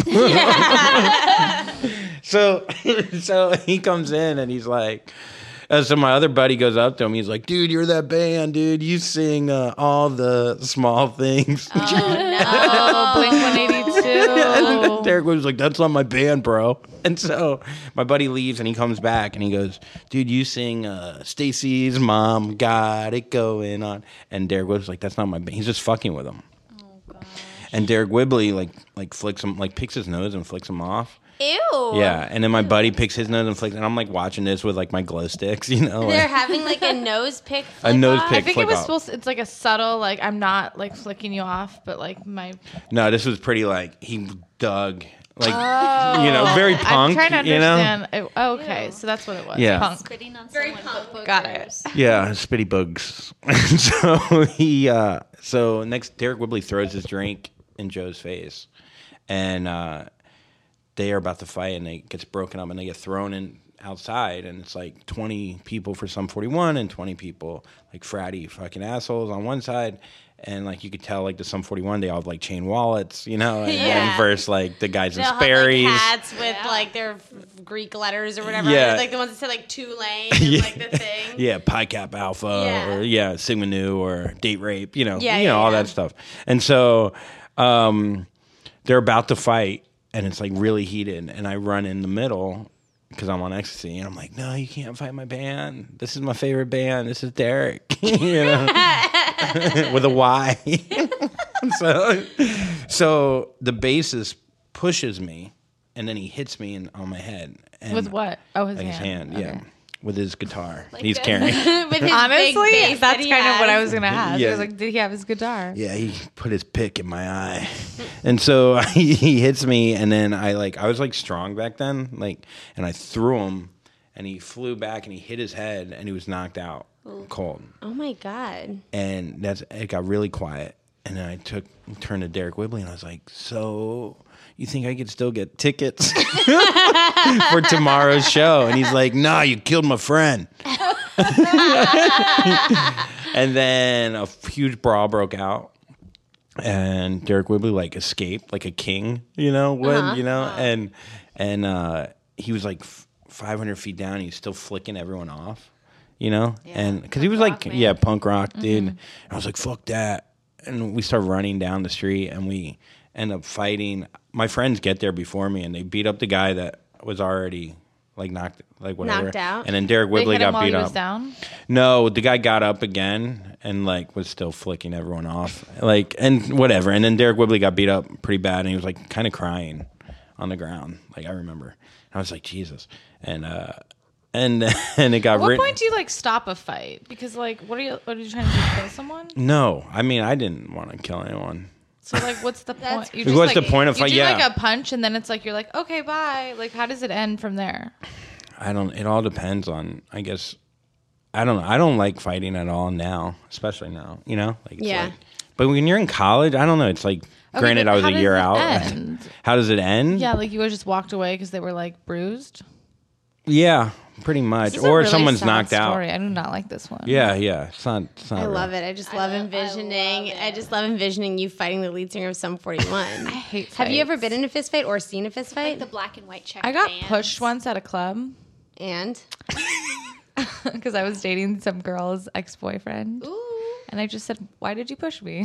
so, so he comes in and he's like, uh, so my other buddy goes up to him. He's like, "Dude, you're that band, dude. You sing uh, all the small things." Oh, Blink one eighty-two. Derek was like, "That's not my band, bro." And so my buddy leaves and he comes back and he goes, "Dude, you sing uh, Stacy's Mom Got It Going On." And Derek was like, "That's not my band." He's just fucking with him. Oh, gosh. And Derek Wibley like like flicks him, like picks his nose and flicks him off. Ew. Yeah, and then my buddy picks his nose and flicks, and I'm like watching this with like my glow sticks, you know. They're Like, having like a nose pick. A flick nose off? pick. I think Flick it was off. supposed to, it's like a subtle, like, I'm not, like, flicking you off, but, like, my... no, this was pretty like he dug, like you know, very punk, I'm trying to you know. understand. It- oh, okay, so that's what it was. Yeah. Punk. Spitting on someone but Got boogers. it. Yeah, spitty bugs. so he, uh, so next, Derek Wibley throws his drink in Joe's face, and uh, they are about to fight, and it gets broken up, and they get thrown in outside, and it's like twenty people for Sum forty-one, and twenty people like fratty fucking assholes on one side. And like you could tell, like the Sum forty-one, they all have like chain wallets, you know. And Yeah. then versus like the guys in They'll have, Sperry's. like, hats with like their f- Greek letters or whatever. Yeah. Like the ones that say like Tulane and Yeah. like the thing. Yeah, Pi Cap Alpha, Yeah. or yeah, Sigma Nu, or Date Rape, you know, Yeah, you yeah, know all yeah. that stuff. And so um, they're about to fight, and it's like really heated, and I run in the middle because I'm on ecstasy, and I'm like, "No, you can't fight my band. This is my favorite band. This is Derek," you know, with a Y. so, so the bassist pushes me, and then he hits me in, on my head. And With what? Oh, his like hand. his hand, yeah, with his guitar. Like He's this. carrying. With his big Honestly, bass that that's he kind of what I has. was going to ask. Yeah. I was like, did he have his guitar? Yeah, he put his pick in my eye, and so he, he hits me, and then I like I was like strong back then, like, and I threw him, and he flew back, and he hit his head, and he was knocked out cold, Oh my god. and that's it got really quiet, and then I took turned to Derek Wibley, and I was like, "So you think I could still get tickets for tomorrow's show?" And he's like, "Nah, you killed my friend." And then a huge brawl broke out, and Derek Wibley like escaped like a king, you know, would Uh-huh. you know, and and uh, he was like f- five hundred feet down. He was still flicking everyone off, you know, and because he was like, man. yeah, punk rock, dude. And I was like, fuck that, and we start running down the street, and we end up fighting. My friends get there before me, and they beat up the guy that was already like knocked, like whatever, Knocked out? and then Derek They Wibley hit him got while beat he up. was down? No, the guy got up again and like was still flicking everyone off, like and whatever. And then Derek Wibley got beat up pretty bad, and he was like kind of crying. on the ground. Like I remember, and I was like Jesus, and uh, and and it got. At what written. point do you like stop a fight? Because like, what are you? What are you trying to do? Kill someone? No, I mean I didn't want to kill anyone. So like, what's the point? You What's like, the point of you fight? do Yeah. like a punch, and then it's like you're like, okay, bye. Like, how does it end from there? I don't. It all depends on. I guess. I don't know. I don't like fighting at all now, especially now. You know, like it's Yeah. Like, but when you're in college, I don't know. It's like. Okay, Granted, but I was how a does year it out. end? How does it end? Yeah, like you guys just walked away because they were like bruised. Yeah, pretty much. This is a Or really someone's sad knocked story. out. I do not like this one. Yeah, yeah. It's not. It's not I real. love it. I just love love- I envisioning. love I, it. just love envisioning you fighting the lead singer of Sum forty-one. I hate. Have you ever fights. been in a fist fight or seen a fist fight? Like the black and white check. I got bands. pushed once at a club and because I was dating some girl's ex-boyfriend, Ooh. and I just said, "Why did you push me?"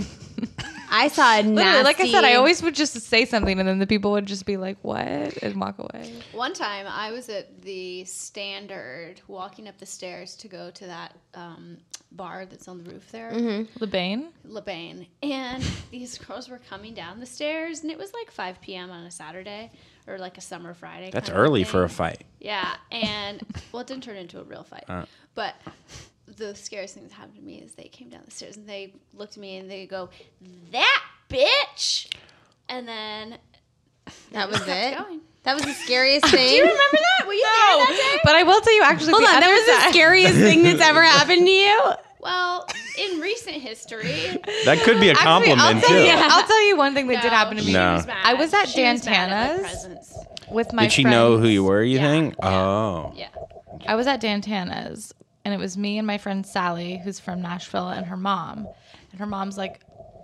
I saw a Literally, nasty. like I said, I always would just say something, and then the people would just be like, "What?" and walk away. One time I was at the Standard walking up the stairs to go to that um, bar that's on the roof there, Mm-hmm. LeBain. LeBain. And these girls were coming down the stairs, and it was like five p.m. on a Saturday or like a summer Friday. That's kind of early for a thing. fight. Yeah. And, well, it didn't turn into a real fight. Uh. But the scariest thing that happened to me is they came down the stairs and they looked at me and they go, "That bitch!" And then That was kept it. going. That was the scariest thing. Do you remember that? Were you there that day? But I will tell you, actually, Hold the on, that other was the side- scariest thing that's ever happened to you. Well, in recent history, That could be a Actually, I'll compliment tell too. you, I'll tell you one thing that no, did happen to me. she No. was mad. I was at She was mad at my Dantana's. presence. With my Did she know friends. who you were? You Yeah, think? yeah. Oh. Yeah. I was at Dantana's, and it was me and my friend Sally, who's from Nashville, and her mom. And her mom's like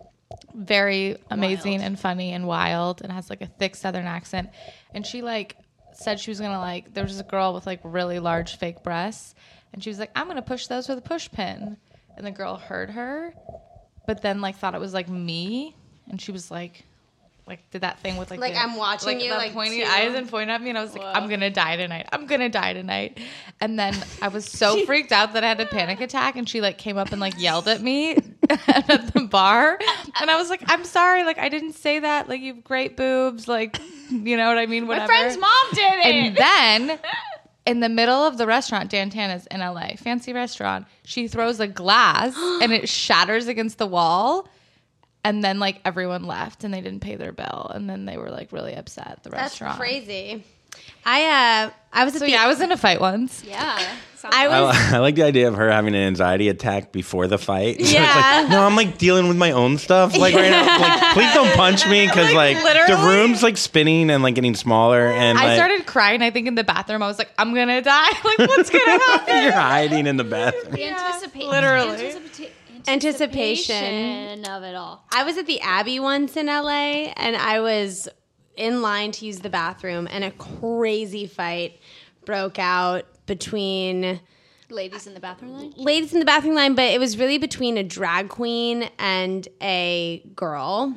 very amazing Wild. and funny and wild, and has like a thick Southern accent. And she like said she was gonna like. There was this girl with like really large fake breasts, and she was like, "I'm gonna push those with a push pin." And the girl heard her, but then like thought it was like me, and she was like. Like did that thing with like Like, the- I'm watching you, the like, pointing too. eyes and pointing at me, and I was like, Whoa. I'm gonna die tonight. I'm gonna die tonight. And then I was so freaked out that I had a panic attack, and she like came up and like yelled at me at the bar, and I was like, I'm sorry, like I didn't say that. Like you have great boobs, like you know what I mean. Whatever. My friend's mom did it. And then. In the middle of the restaurant, Dantana's in L A, fancy restaurant, she throws a glass and it shatters against the wall. And then like everyone left and they didn't pay their bill. And then they were like really upset at the That's restaurant. crazy. I uh, I was at So the. yeah, I was in a fight once. yeah. Sounds I I, was. I like the idea of her having an anxiety attack before the fight. So it's Yeah. like, no, I'm like dealing with my own stuff. Like right now, like please don't punch me because like, the literally. room's like spinning and like getting smaller. And I like, started crying, I think, in the bathroom. I was like, I'm going to die. Like, what's going to happen? You're hiding in the bathroom. the anticipa- literally. anticipa- Anticipation. anticipation of it all. I was at the Abbey once in L A, and I was in line to use the bathroom, and a crazy fight broke out between Ladies in the bathroom line. ladies in the bathroom line, but it was really between a drag queen and a girl.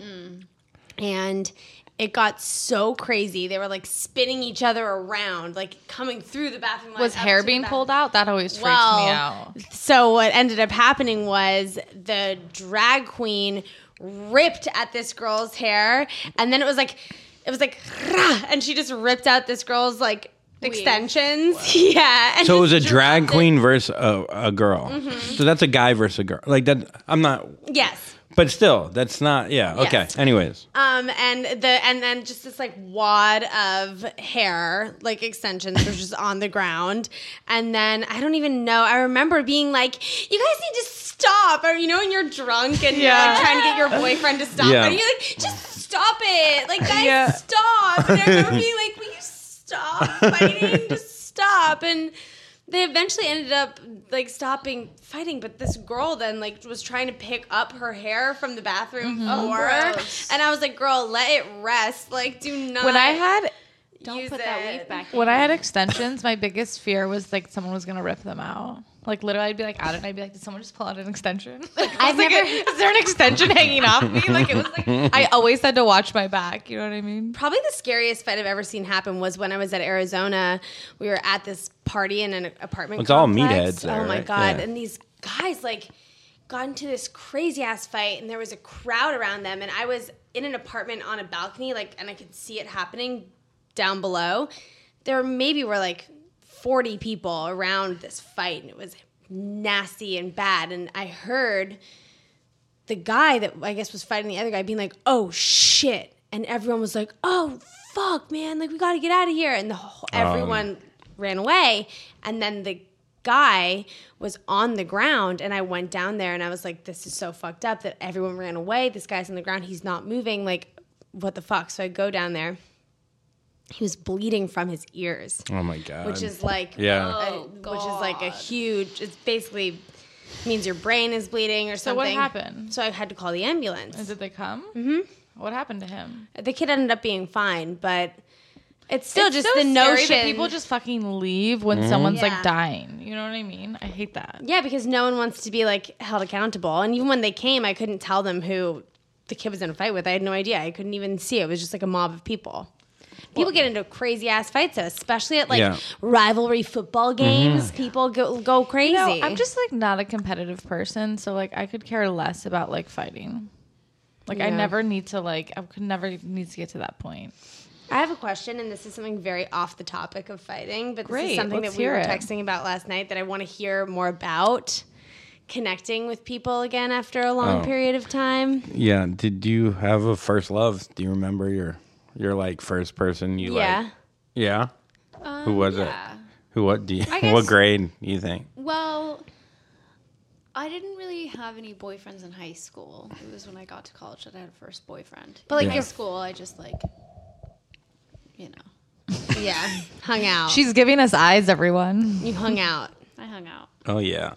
And it got so crazy. They were like spinning each other around, like coming through the bathroom line. Was up hair to the being bathroom. pulled out? That always freaks Well, me out. So what ended up happening was the drag queen ripped at this girl's hair, and then it was like, it was like, rah, and she just ripped out this girl's like extensions. Yeah. And So it was a just drag dropped it. queen versus a, a girl. So that's a guy versus a girl. Like that. I'm not. Yes. But still, that's not. Yeah. Okay. Yes. Anyways. Um, and the and then just this like wad of hair, like extensions, was just on the ground. And then I don't even know. I remember being like, "You guys need to stop!" Or you know, when you're drunk and you're Yeah. like trying to get your boyfriend to stop, Yeah. and you're like, "Just stop it!" Like, guys, Yeah. stop! And I remember being like, "Will you stop fighting? Just stop!" And they eventually ended up like stopping fighting, but this girl then like was trying to pick up her hair from the bathroom floor, gross. and I was like, "Girl, let it rest. Like, do not." When I had Don't use put that it. weave back. when I had extensions, my biggest fear was like someone was gonna rip them out. Like literally, I'd be like out and I'd be like, "Did someone just pull out an extension?" Like, I I've was like, never- "Is there an extension hanging off me?" Like it was like I always had to watch my back. You know what I mean? Probably the scariest fight I've ever seen happen was when I was at Arizona. We were at this party in an apartment. It's all complex. meatheads there, Oh my right? god! Yeah. And these guys like got into this crazy ass fight, and there was a crowd around them, and I was in an apartment on a balcony, like, and I could see it happening down below, there maybe were like forty people around this fight, and it was nasty and bad. And I heard the guy that I guess was fighting the other guy being like, "Oh shit!" And everyone was like, "Oh fuck, man! Like we got to get out of here!" And the whole, everyone um. ran away. And then the guy was on the ground, and I went down there, and I was like, "This is so fucked up that everyone ran away. This guy's on the ground. He's not moving. Like, what the fuck?" So I go down there. He was bleeding from his ears. Oh my god! Which is like, yeah, a, which is like a huge. It's basically means your brain is bleeding or So something. what happened? So I had to call the ambulance. Did they come? Mm-hmm. What happened to him? The kid ended up being fine, but it's still It's just so the scary notion that people just fucking leave when someone's Yeah. like dying. You know what I mean? I hate that. yeah, because no one wants to be like held accountable. And even when they came, I couldn't tell them who the kid was in a fight with. I had no idea. I couldn't even see. It was just like a mob of people. People get into crazy ass fights, though, especially at like Yeah. rivalry football games. People go go crazy. You know, I'm just like not a competitive person, so like I could care less about like fighting. Like I Yeah. never need to like I could never need to get to that point. I have a question, and this is something very off the topic of fighting, but this Great, is something let's that we hear were it. texting about last night that I want to hear more about. Connecting with people again after a long Oh. period of time. yeah. Did you have a first love? Do you remember your your like first person you Yeah. like? Yeah. Who was it? Yeah. Who? What? Do you, I guess- what grade do you think? Well, I didn't really have any boyfriends in high school. It was when I got to college that I had a first boyfriend. But like Yeah. high school, I just like, you know, Yeah, hung out. She's giving us eyes, everyone. you hung out. I hung out. Oh yeah.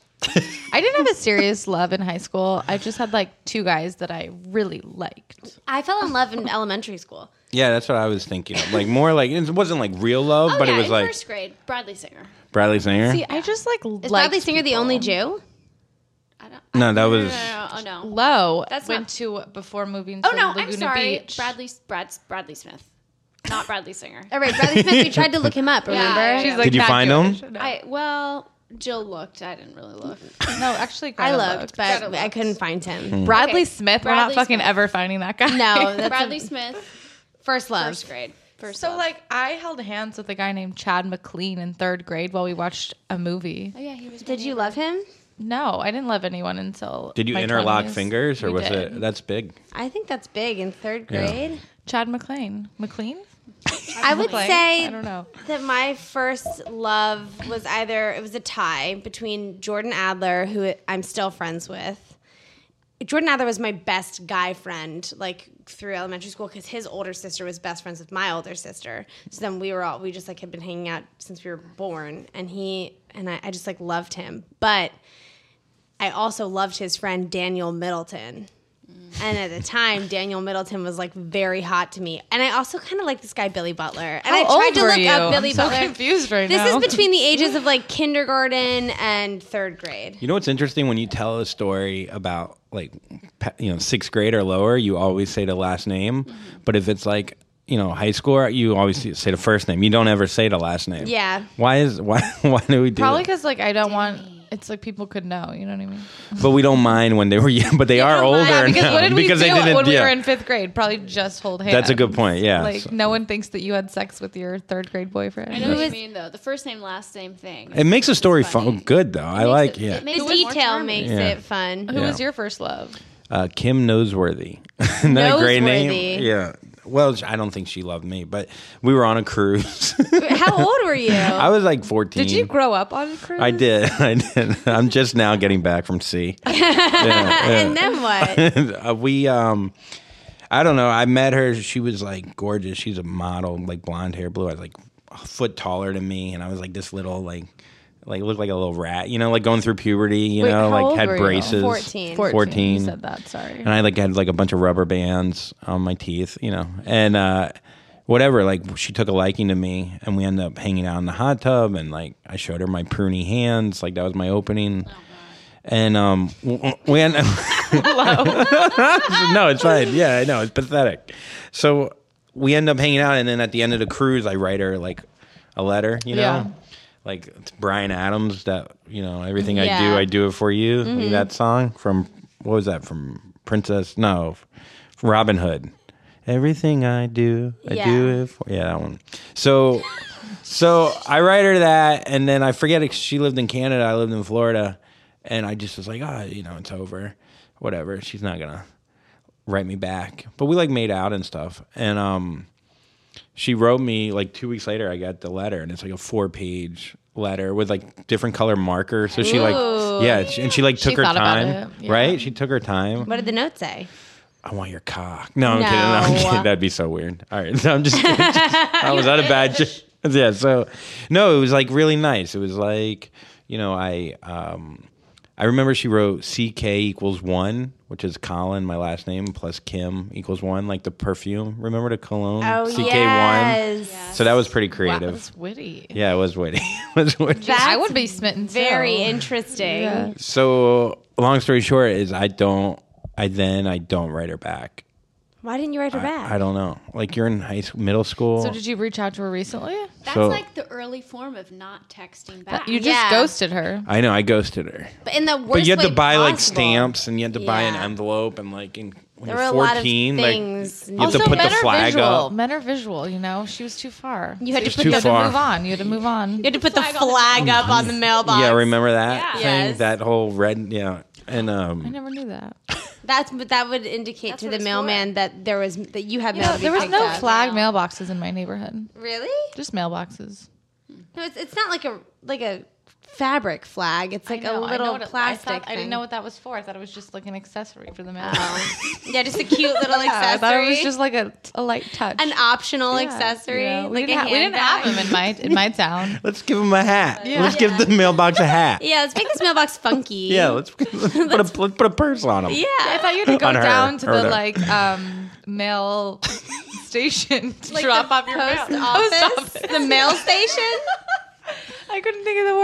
I didn't have a serious love in high school. I just had like two guys that I really liked. I fell in love in elementary school. Yeah, that's what I was thinking of. Like more like it wasn't like real love, Oh but yeah, it was in like first grade, Bradley Singer. Bradley Singer. See, I just like Is liked Bradley Singer the people. only Jew? I don't. No, that no, was- no, no, no, oh no. Low. That's went not- to before moving to Oh no, Laguna I'm sorry. Beach. Bradley Brad, Bradley Smith, not Bradley Singer. All right, Bradley Smith. We tried to look him up. Remember? Yeah, She's yeah. like, Did you not find Jewish. him? No. I well, Jill looked. I didn't really look. no, actually, I Greta looked, but Greta I looked. couldn't find him. Bradley Okay, Smith. We're Bradley not fucking Smith. ever finding that guy. No, that's Bradley a Smith, first love. first grade. First So love. like, I held hands with a guy named Chad McLean in third grade while we watched a movie. oh yeah, he was. Did my you neighbor. love him? No, I didn't love anyone until. Did you my interlock twenties. fingers or We was did. it? That's big. I think that's big in third Yeah. grade. Chad McLean? McLean? I would McLean? say I don't know. that my first love was either it was a tie between Jordan Adler, who I'm still friends with. Jordan Adler was my best guy friend, like through elementary school, because his older sister was best friends with my older sister. So then we were all we just like had been hanging out since we were born, and he and I, I just like loved him. But I also loved his friend Daniel Middleton. And at the time, Daniel Middleton was like very hot to me. And I also kind of like this guy, Billy Butler. And How I tried old to were look you? up Billy I'm so Butler. confused right This now. is between the ages of like kindergarten and third grade. You know what's interesting when you tell a story about like pa- you know sixth grade or lower, you always say the last name. But if it's like you know high school, you always say the first name. You don't ever say the last name. Yeah. Why is why why do we do Probably that? because like I don't want. It's like people could know. You know what I mean? But we don't mind when they were young. But they are don't mind. older Yeah, Because now what did we because do they didn't. when we yeah. were in fifth grade? Probably just hold hands. That's a good point. Yeah. Like So- no one thinks that you had sex with your third grade boyfriend. I know what was- you mean though. The first name, last name thing. it makes a story funny. fun, good though. I makes like it- yeah. it makes The it more detail charming. makes Yeah. it fun. Who Yeah. was your first love? Uh, Kim Noseworthy. Isn't that a great name? Noseworthy. Yeah. Well, I don't think she loved me, but we were on a cruise. How old were you? I was like fourteen. Did you grow up on a cruise? I did. I did. I'm just now getting back from sea. Yeah, and then what? yeah. Uh, we, um, I don't know. I met her. She was like gorgeous. She's a model, like blonde hair, blue eyes, like a foot taller than me, and I was like this little, like, like looked like a little rat. You know, like going through puberty. You Wait, know, how old like had were you? braces. fourteen. fourteen. fourteen. You said that. Sorry. And I like had like a bunch of rubber bands on my teeth, you know, and uh, whatever. Like she took a liking to me, and we ended up hanging out in the hot tub, and like I showed her my pruny hands, like that was my opening. And um, w- we ended. No, it's fine. Yeah, I know it's pathetic. So we end up hanging out, and then at the end of the cruise, I write her like a letter, you know. Yeah. Like it's Brian Adams, that you know, everything I Yeah. do, I do it for you. Like that song from what was that from Princess? No, from Robin Hood. Everything I do, I Yeah. do it for. Yeah, that one. So, so I write her that, and then I forget it. She lived in Canada. I lived in Florida, and I just was like, oh, you know, it's over, whatever. She's not gonna write me back. But we like made out and stuff, and um, she wrote me like two weeks later. I got the letter, and it's like a four page letter with like different color markers. So she like, yeah, she, and she like took She her thought about time, it, yeah. right? She took her time. What did the note say? I want your cock. No, I'm No. kidding. No, I'm kidding. That'd be so weird. All right. No, I'm just kidding. Just- I was that a bad joke? Yeah. So, no, it was like really nice. It was like, you know, I um, I remember she wrote C K equals one, which is Colin, my last name, plus Kim equals one, like the perfume. Remember the cologne? Oh, C K one. yes. So that was pretty Wow, creative. that's witty. Yeah, it was witty. It was witty. That's I would be smitten too. Very interesting. Yeah. So, long story short is I don't, I then I don't write her back. Why didn't you write her back? I, I don't know. Like you're in high school, middle school. So did you reach out to her recently? That's So- like the early form of not texting back. You just Yeah. ghosted her. I know I ghosted her. But in the worst But you had to way buy like possible. stamps, and you had to buy an Yeah. envelope, and like in, when There you're were a lot of fourteen, things. like you have Also, to put men the are flag visual. up. Men are visual. You know, she was too far. You had to It's put too the You had far. to move on. You had to move on. You had to put the flag up on the mailbox. Yeah, remember that thing? Yes. That whole red, yeah, and um, I never knew that. That's but that would indicate That's to what the it's mailman that there was that you had You mail know, to be there was picked no up. flag mailboxes in my neighborhood. Really? Just mailboxes. No, it's it's not like a like a fabric flag. It's like I know, a I little know what it- plastic. I, thought, I thing. didn't know what that was for. I thought it was just like an accessory for the mail. Yeah, just a cute little accessory. I thought it was just like a, a light touch. an optional Yeah, accessory. you know, we, like didn't a ha- we didn't have handbag. them in my in my town. let's give him a hat. Let's give the mailbox a hat. Yeah, let's make this mailbox funky. Yeah, let's, let's put a let's put a purse on him. Yeah. I thought you had to go On her, down to or the no. like um, mail station to Like drop the off your post mail. office, the mail station. I couldn't think of the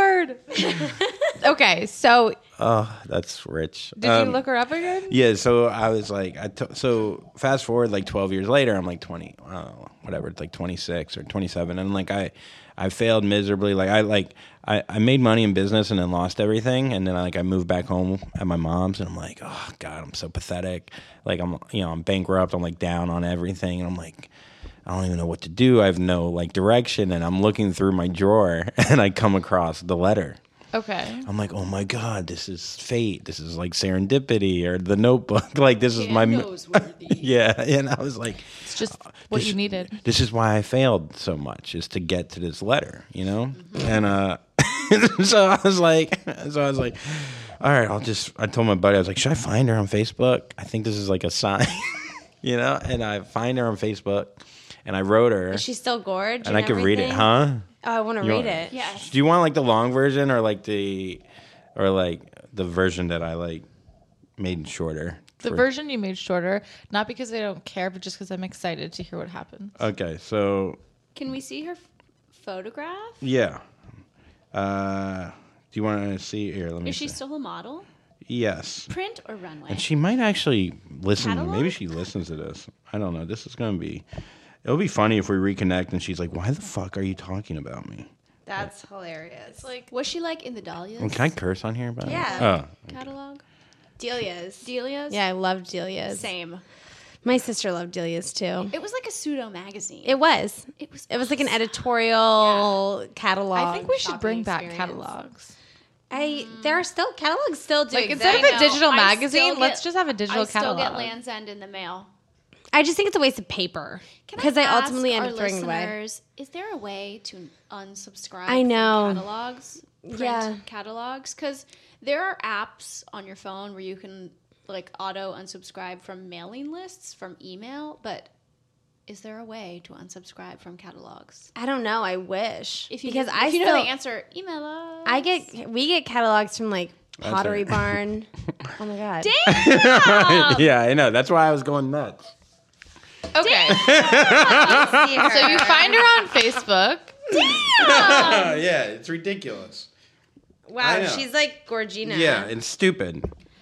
word. Okay, so Oh, that's rich. did Um, you look her up again? Yeah, so I was like, I t- so fast forward like twelve years later, I'm like twenty, I don't know, whatever, it's like twenty-six or twenty-seven, and like I, I failed miserably. Like I like I, I made money in business and then lost everything, and then like I moved back home at my mom's, and I'm like, oh god, I'm so pathetic. Like I'm, you know, I'm bankrupt. I'm like down on everything, and I'm like, I don't even know what to do. I have no like direction, and I'm looking through my drawer, and I come across the letter. Okay. I'm like, oh my god, this is fate. This is like serendipity or The Notebook. Like this is my yeah. And I was like, It's just what this- you needed. this is why I failed so much, is to get to this letter, you know. Mm-hmm. And uh, so I was like, so I was like, all right, I'll just. I told my buddy, I was like, should I find her on Facebook? I think this is like a sign, you know. And I find her on Facebook, and I wrote her, Is she still gorge? and I could read it, huh? Oh, I want to You read want- it. Yes. Do you want like the long version or like the or like the version that I like made shorter? The for- version you made shorter, not because I don't care, but just because I'm excited to hear what happens. Okay, so Can we see her f- photograph? yeah. Uh, do you want to see here? Let me. Is she see. still a model? Yes. Print or runway? And she might actually listen. Catalog? Maybe she listens to this. I don't know. This is gonna be. It'll be funny if we reconnect and she's like, "Why the fuck are you talking about me?" That's hilarious. like, was she like in the Dahlias And can I curse on here about Yeah. it? Oh, catalog? Delia's. Delia's? Yeah, I loved Delia's. Same. My sister loved Delia's too. It was like a pseudo magazine. It was. It was. It was like an editorial catalog. I think we should shopping bring back experience. catalogs. I there are still catalogs still do Like exist. instead of I a know. digital I magazine, still let's get- just have a digital I still catalog. get Land's End in the mail. I just think it's a waste of paper Can because I, ask ultimately end our up throwing it away. listeners, is there a way to unsubscribe I know. from catalogs? Print Yeah. catalogs? Because there are apps on your phone where you can like auto unsubscribe from mailing lists, from email, but is there a way to unsubscribe from catalogs? I don't know. I wish If you because know, I if you still know the answer, email us. I get we get catalogs from like That's Pottery it. Barn. Oh my god! yeah, I know. That's why I was going nuts. Okay. So you find her on Facebook. yeah, it's ridiculous. I Wow, know. she's like Gorgina. Yeah, it's stupid.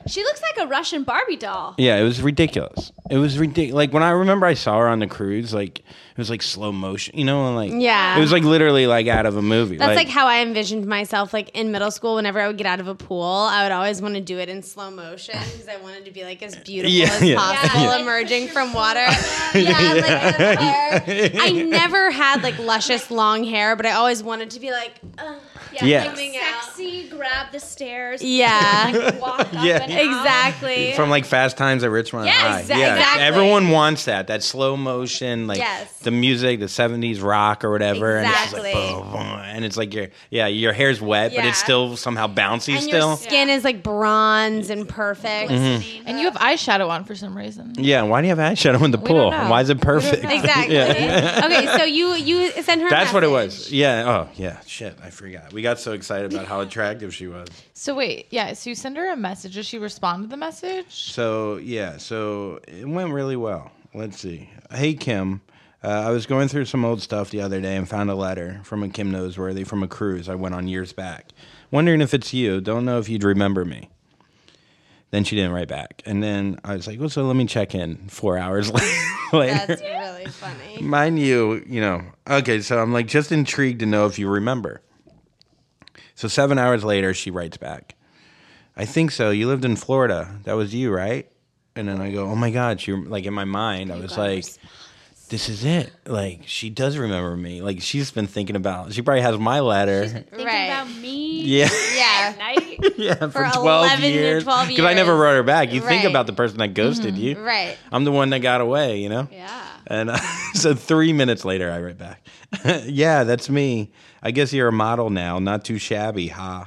She looks like a Russian Barbie doll. Yeah, it was ridiculous. It was ridiculous. Like when I remember I saw her on the cruise, like it was like slow motion, you know, and like Yeah. it was like literally like out of a movie. That's like, how I envisioned myself, like in middle school. Whenever I would get out of a pool, I would always want to do it in slow motion because I wanted to be like as beautiful Yeah, as yeah. possible, Yeah. emerging from water. Yeah, like the hair. I never had like luscious long hair, but I always wanted to be like, uh, Yeah, Yes. like sexy, grab the stairs. yeah, Like, walk up Yeah. and out. exactly. from like Fast Times at Richmond Yeah, High. exa- yeah, exactly. everyone wants that. That slow motion, like Yes. the music, the seventies rock or whatever, and it's like Exactly. boom, boom, and it's like your yeah, your hair's wet, but Yeah. it's still somehow bouncy And still. your skin is like bronze and perfect. Mm-hmm. And you have eyeshadow on for some reason. Yeah, why do you have eyeshadow in the don't pool? know. Why is it perfect? Exactly. Yeah. Okay, so you you sent her. a That's what it was. message. Yeah. Oh, yeah. Shit, I forgot. We got so excited about how attractive she was. So wait, yeah. So you send her a message. Does she respond to the message? So yeah, so it went really well. Let's see. Hey Kim, uh, I was going through some old stuff the other day and found a letter from a Kim Noseworthy from a cruise I went on years back. Wondering if it's you. Don't know if you'd remember me. Then she didn't write back, and then I was like, "Well, so let me check in." Four hours later. That's really funny. Mind you, you know, okay, so I'm like just intrigued to know if you remember. So seven hours later, she writes back, I think so. You lived in Florida. That was you, right? And then I go, oh my God. She, like in my mind, I was like, this is it. Like, she does remember me. Like, she's been thinking about, she probably has my letter. Thinking Right. about me Yeah. Yeah. at night. Yeah, for, For twelve eleven to years. twelve Because I never years. wrote her back. You think Right. about the person that ghosted you. Right. I'm the one that got away, you know? Yeah. And uh, so three minutes later, I write back, yeah, that's me. I guess you're a model now. Not too shabby, ha.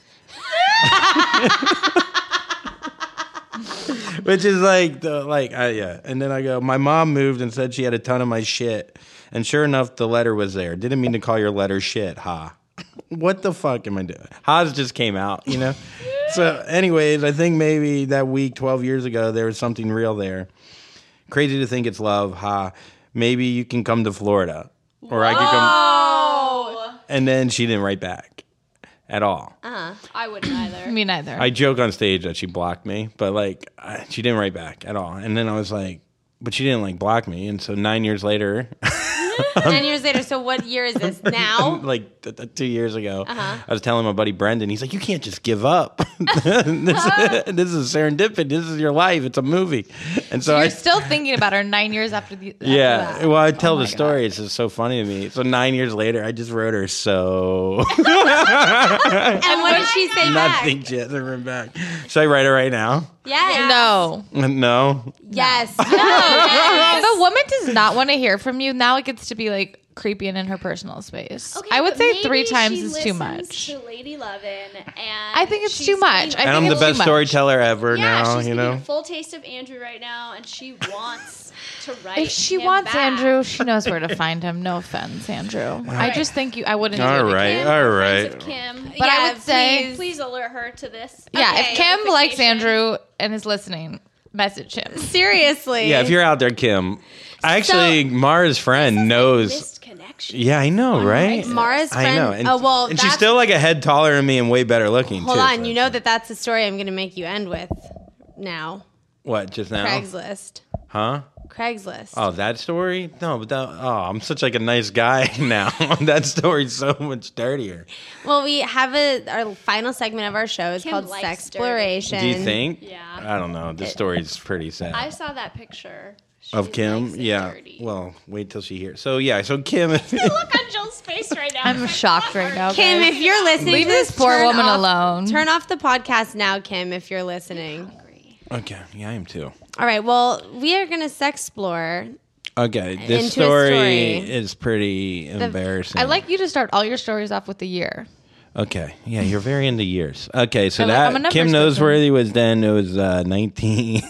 Which is like, the like, uh, yeah. And then I go, my mom moved and said she had a ton of my shit. And sure enough, the letter was there. Didn't mean to call your letter shit, ha. What the fuck am I doing? Ha's just came out, you know? So anyways, I think maybe that week, twelve years ago, there was something real there. Crazy to think it's love, ha. Maybe you can come to Florida. Or I could come. Oh, And then she didn't write back at all. I wouldn't either. Me neither. I joke on stage that she blocked me, but like I, she didn't write back at all. And then I was like, but she didn't like block me. And so nine years later, Nine years later. So what year is this now? like th- th- two years ago, I was telling my buddy Brendan, he's like, you can't just give up. this, this is serendipity. This is your life. It's a movie. And so You're I still thinking about her nine years after the. After Yeah, that. well, I tell Oh the my story. It's just so funny to me. So nine years later, I just wrote her so And what did she say back? nothing. She hasn't written back. Should I write her right now? Yes. No. No. Yes. The woman does not want to hear from you. Now it gets to be like creepy and in her personal space. Okay, I would but say maybe three times she is too listens much. To Lady Lovin', and I think it's she's too much. getting- I And I'm think the it's best too much. storyteller ever yeah, now. she's You getting know. a full taste of Andrew right now, and she wants to write. If she him wants back. Andrew, she knows where to find him. No offense, Andrew. I just think you. I wouldn't. All do it right. again. All Friends right. of Kim. But I Yeah, would say, please. Please alert her to this. yeah, Okay. if Kim likes Notification. Andrew and is listening, message him. Seriously. Yeah, if you're out there, Kim. Actually, Mara's friend knows. Missed connection. Yeah, I know, right? Mara's I friend. know. And, oh well. and she's that's- still like a head taller than me and way better looking. Hold too, on. so You know that that's the story I'm going to make you end with. Now, What? Just now? Craigslist. Huh? Craigslist. Oh, that story? No, but that, oh, I'm such like a nice guy now. That story's so much dirtier. Well, we have a our final segment of our show is Kim called likes Sexploration. Do you think? Yeah. I don't know. This story's pretty sad. I saw that picture. She Of Kim? likes it Yeah. dirty. Well, wait till she hears. So, yeah. So, Kim. Look on Jill's face right now. I'm shocked right now. Kim, guys. if you're listening, Leave to this poor turn woman off- alone. Turn off the podcast now, Kim, if you're listening. Okay. Yeah, I am too. All right. Well, we are going to sexplore. Okay. This Into a story, story. is pretty embarrassing. I like you to start all your stories off with the year. Okay. Yeah, you're very into years. Okay. So, I'm like- I'm a that Kim numbers person. Noseworthy was then, it was uh, nineteen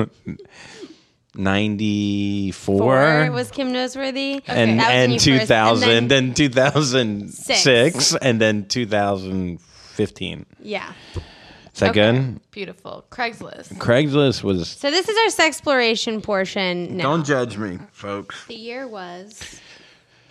ninety-four. Four was Kim Noseworthy. and That was when and you two first- thousand, and then- then, two thousand six, and then two thousand fifteen. Yeah. Is that Okay. good? Beautiful. Craigslist. Craigslist was. So this is our sexploration portion now. Don't judge me, folks. The year was.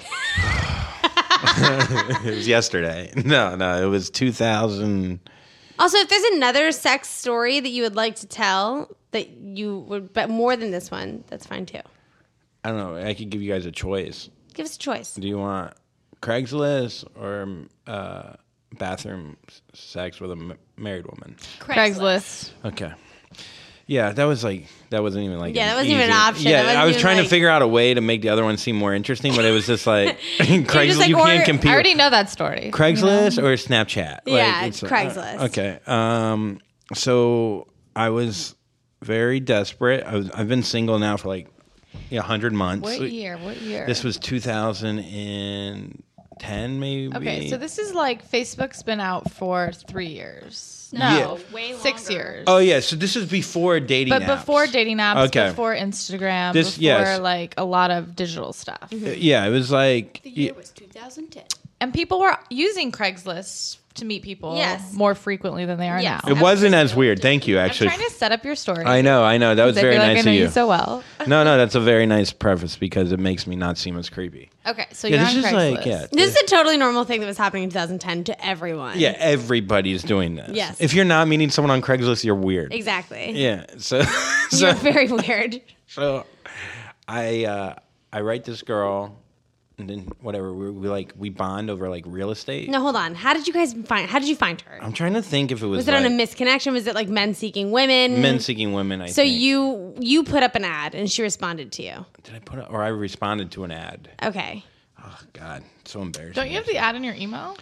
It was yesterday. No, no, it was two thousand Also, if there's another sex story that you would like to tell that you would, but more than this one, that's fine too. I don't know. I could give you guys a choice. Give us a choice. Do you want Craigslist or uh, bathroom sex with a m- married woman? Craigslist. Okay. Yeah, that was like that wasn't even like Yeah, an that wasn't even an easy- option. Yeah, That wasn't I was even, trying like- to figure out a way to make the other one seem more interesting, but it was just like Craigslist. like, you or- can't compete. I with already know that story. Craigslist or Snapchat. Yeah, it's, uh, Craigslist. okay. Um. So I was very desperate. I was. I've been single now for like yeah, a hundred months. What year? What year? This was two thousand ten, maybe. Okay, so this is like Facebook's been out for three years. No, Yeah. way six longer. years. Oh yeah, so this is before dating. But apps. before dating apps, Okay. before Instagram, This- before yes. like a lot of digital stuff. Yeah, it was like The year was two thousand ten. And people were using Craigslist to meet people Yes. more frequently than they are Yes. now. it wasn't as weird. Thank you. I'm Actually, trying to set up your story. I know, I know. That was I very feel like nice I know of you you. so well. No, no, that's a very nice preface because it makes me not seem as creepy. Okay, so Yeah, you're this on is Craigslist. like yeah. This is a totally normal thing that was happening in two thousand ten to everyone. Yeah, everybody's doing this. Yes. If you're not meeting someone on Craigslist, you're weird. Exactly. Yeah. So, so, You're very weird. so I uh, I write this girl, and then whatever we, we like we bond over like real estate. No, hold on. How did you guys find? How did you find her? I'm trying to think if it was Was it like on a misconnection? Was it like men seeking women? men seeking women. I So think. you you put up an ad and she responded to you. did I put it, or I responded to an ad. Okay. Oh God, so embarrassing. Don't you have the ad in your email?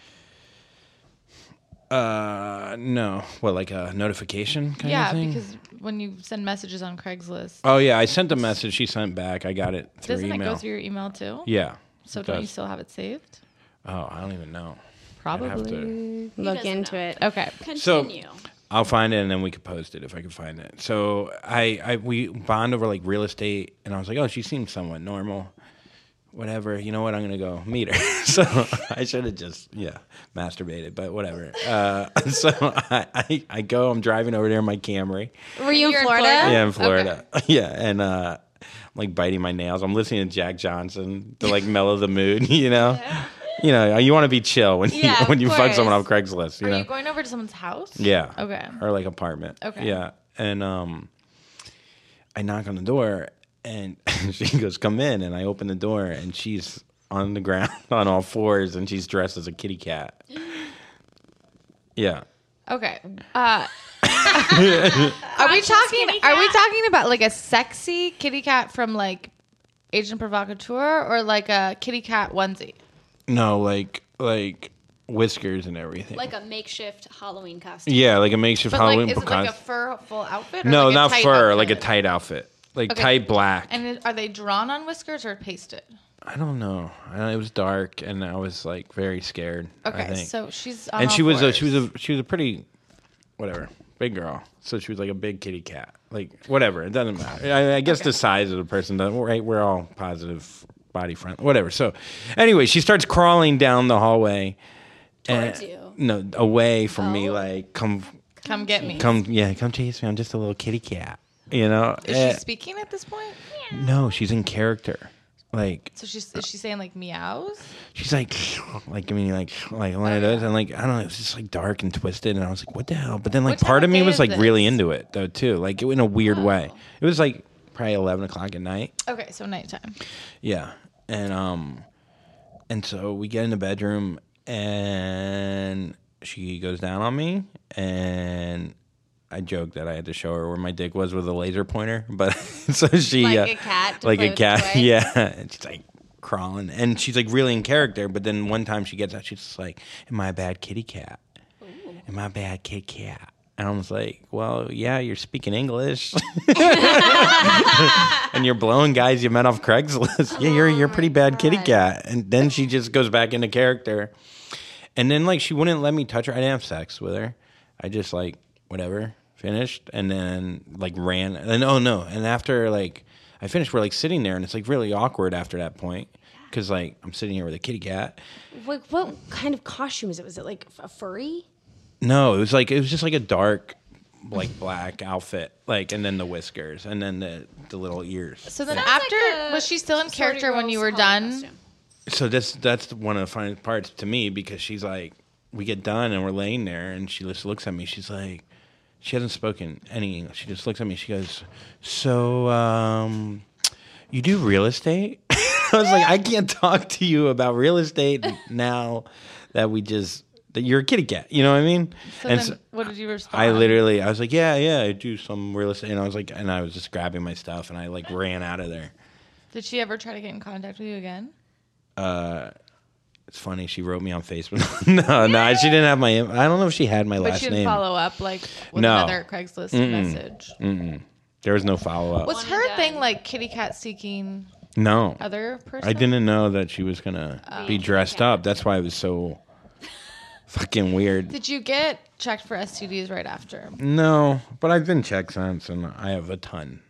Uh, no. What, like a notification kind Yeah, of thing? because when you send messages on Craigslist, Oh yeah, I sent a message. She sent back. I got it through doesn't email. it go through your email too? Yeah. So it don't you does. still have it saved? Oh, I don't even know. I'd have Probably. to- Look doesn't into know. it. Okay. So- Continue. I'll find it and then we could post it if I could find it. So I, I we bond over like real estate, and I was like, oh, she seems somewhat normal. Whatever, you know what? I'm gonna go meet her. So I should have just yeah masturbated, but whatever. Uh, so I, I I go. I'm driving over there in my Camry. Were you in You're in Florida? Florida? Yeah, in Florida. Yeah, and uh, I'm like biting my nails. I'm listening to Jack Johnson to like mellow the mood. You know, you know, you want to be chill when you Yeah, of when you fuck course. someone off Craigslist. You Are know, you going over to someone's house? yeah. Okay. Or like apartment. Okay. Yeah. And um I knock on the door and she goes, come in, and I open the door and she's on the ground on all fours and she's dressed as a kitty cat. Yeah. Okay. Uh, are we talking? Are we talking about like a sexy kitty cat from like Agent Provocateur, or like a kitty cat onesie? No, like like whiskers and everything. Like a makeshift Halloween costume. yeah, like a makeshift But Halloween like, is it like a costume. fur full outfit? Or No, like a not tight fur, outfit? like a tight outfit. Like Okay. tight black. And it- are they drawn on whiskers or pasted? I don't know. I, it was dark and I was like very scared. I Okay, think. so she's on and all she was a fours. she was a she was a pretty whatever big girl. So she was like a big kitty cat. Like whatever, it doesn't matter. I, I guess the size of the person doesn't. Right, we're all positive body front, whatever. So anyway, she starts crawling down the hallway. Towards and, you. No, away from me. Oh. Like come, Come get me. come, yeah, come chase me. I'm just a little kitty cat. You know. Is Eh, she speaking at this point? no, she's in character. Like So she's is she saying like meows? she's like, like giving me like, like one of those, and like I don't know, it was just like dark and twisted, and I was like, what the hell? But then like What time part of of me day was is like really this? into it though too, like in a weird way. It was like probably eleven o'clock at night. Okay, so nighttime. Yeah, and um, and so we get in the bedroom, and she goes down on me, and I joked that I had to show her where my dick was with a laser pointer, but so she Like uh, a cat to like play a with cat, the toy? yeah. And she's like crawling, and she's like really in character. But then one time she gets out, she's just like, "Am I a bad kitty cat? Am I a bad kitty cat?" And I was like, "Well, yeah, you're speaking English, and you're blowing guys you met off Craigslist. Yeah, you're you're a pretty bad kitty cat." And then she just goes back into character, and then like she wouldn't let me touch her. I didn't have sex with her. I just like whatever finished, and then like ran. And oh no! And after like I finished, we're like sitting there, and it's like really awkward after that point because like I'm sitting here with a kitty cat. What, what kind of costume is it? Was it like a furry? No, it was like it was just like a dark, like black outfit, like, and then the whiskers, and then the the little ears. So then Sounds after like a was she still in Sorority character when Girls you were Halloween done? costume. So that's that's one of the funny parts to me because she's like we get done and we're laying there, and she just looks at me. She's like, she hasn't spoken any English. She just looks at me. She goes, "So, um, you do real estate?" I was like, "I can't talk to you about real estate now that we just that you're a kitty cat." You know what I mean? So and then, so what did you respond? I literally, I was like, "Yeah, yeah, I do some real estate," and I was like, and I was just grabbing my stuff, and I like ran out of there. Did she ever try to get in contact with you again? Uh, it's funny. She wrote me on Facebook. no, no, she didn't have my. I don't know if she had my But last she didn't name. follow up like with No. another Craigslist Mm-mm. message. Mm-mm. There was no follow up. Was One her and thing done. like kitty cat seeking No, other person? I didn't know that she was gonna be dressed up. That's why it was so fucking weird. Did you get checked for S T Ds right after? No, but I've been checked since, and I have a ton.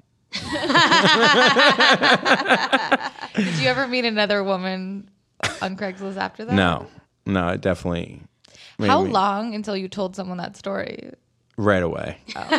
Did you ever meet another woman on Craigslist after that? No, no, it definitely. made How me- long until you told someone that story? Right away.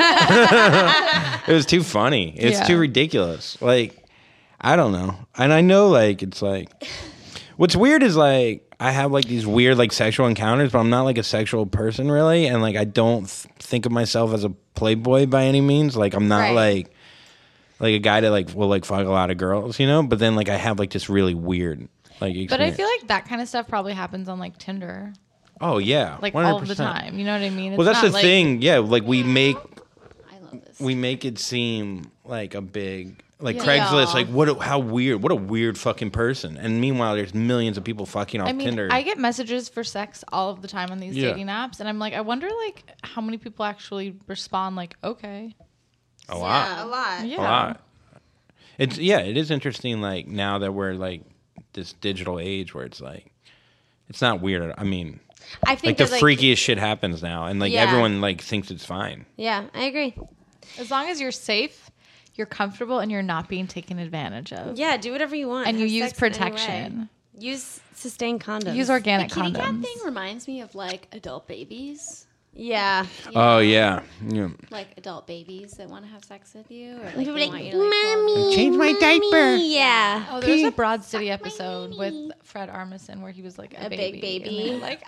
It was too funny. It's Yeah. too ridiculous. Like, I don't know. And I know, like, it's like, what's weird is like, I have like these weird like sexual encounters, but I'm not like a sexual person really. And like, I don't th- think of myself as a playboy by any means. Like, I'm not Right. like, like a guy that like will like fuck a lot of girls, you know? But then like, I have like this really weird like experience. But I feel like that kind of stuff probably happens on like Tinder, oh, yeah. like one all hundred of the percent. time. You know what I mean? Well, It's that's the not like- thing. Yeah. Like, we make, I love this. we make it seem like a big like Yeah. Craigslist, like what a, how weird, what a weird fucking person. And meanwhile, there's millions of people fucking off I mean, Tinder. I get messages for sex all of the time on these Yeah. dating apps, and I'm like, I wonder like how many people actually respond like, okay, a lot, Yeah, a lot. yeah, a lot. It's yeah, it is interesting. Like now that we're like this digital age, where it's like it's not weird. I mean, I think like the that, freakiest shit happens now, and like Yeah. everyone like thinks it's fine. Yeah, I agree. As long as you're safe, you're comfortable, and you're not being taken advantage of, Yeah, do whatever you want. and you Have use sex in any way. protection. Use sustained condoms. Use The organic kitty cat condoms. thing reminds me of like adult babies. Yeah. You Oh know, yeah, yeah. like adult babies that want to have sex with you, or like, People they like, want you to like hold them. mommy, Change my diaper. Yeah. Oh, there was a Broad City episode with Fred Armisen where he was like a, A baby, big and baby. they were like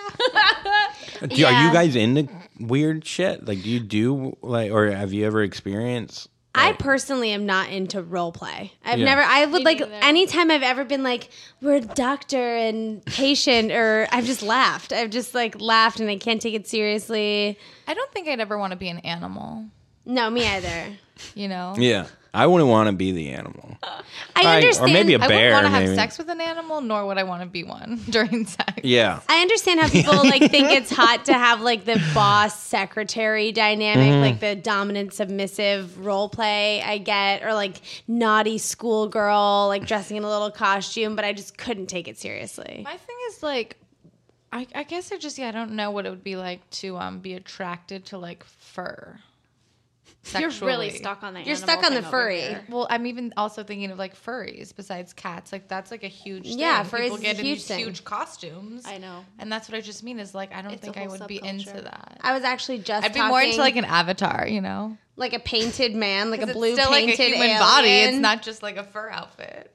ah. Do, Are Yeah. you guys into weird shit? Like, do you do like, or have you ever experienced? I personally am not into role play. I've Yeah. never, I would Me like, neither. anytime I've ever been like, we're doctor and patient, or I've just laughed. I've just like laughed and I can't take it seriously. I don't think I'd ever want to be an animal. No, me either. You know, Yeah, I wouldn't want to be the animal. I I- or understand. maybe a I bear, wouldn't want to have maybe. sex with an animal, nor would I want to be one during sex. Yeah. I understand how people like think it's hot to have like the boss secretary dynamic, Mm-hmm. like the dominant submissive role play I get, or like naughty schoolgirl like dressing in a little costume, but I just couldn't take it seriously. My thing is like, I, I guess I just yeah I don't know what it would be like to um be attracted to like fur. You're Sexually. really stuck on the. You're animal stuck on the thing over furry. here. Well, I'm even also thinking of like furries besides cats. Like that's like a huge thing. Yeah, furries People is get a in huge these thing. huge costumes. I know. And that's what I just mean is like I don't It's a think I whole would be subculture. into that. I was actually just I'd be talking more into like an avatar, you know? like a painted man, like a 'Cause blue it's still like painted a human alien. body. It's not just like a fur outfit.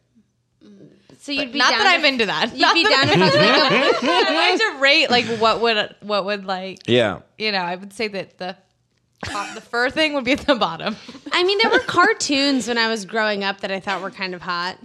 So you'd be Not down that to, I'm into that. You'd Not be that down to fuck like a I'm going to rate like what would what would like Yeah. you know, I would say that the the fur thing would be at the bottom. I mean, there were cartoons when I was growing up that I thought were kind of hot.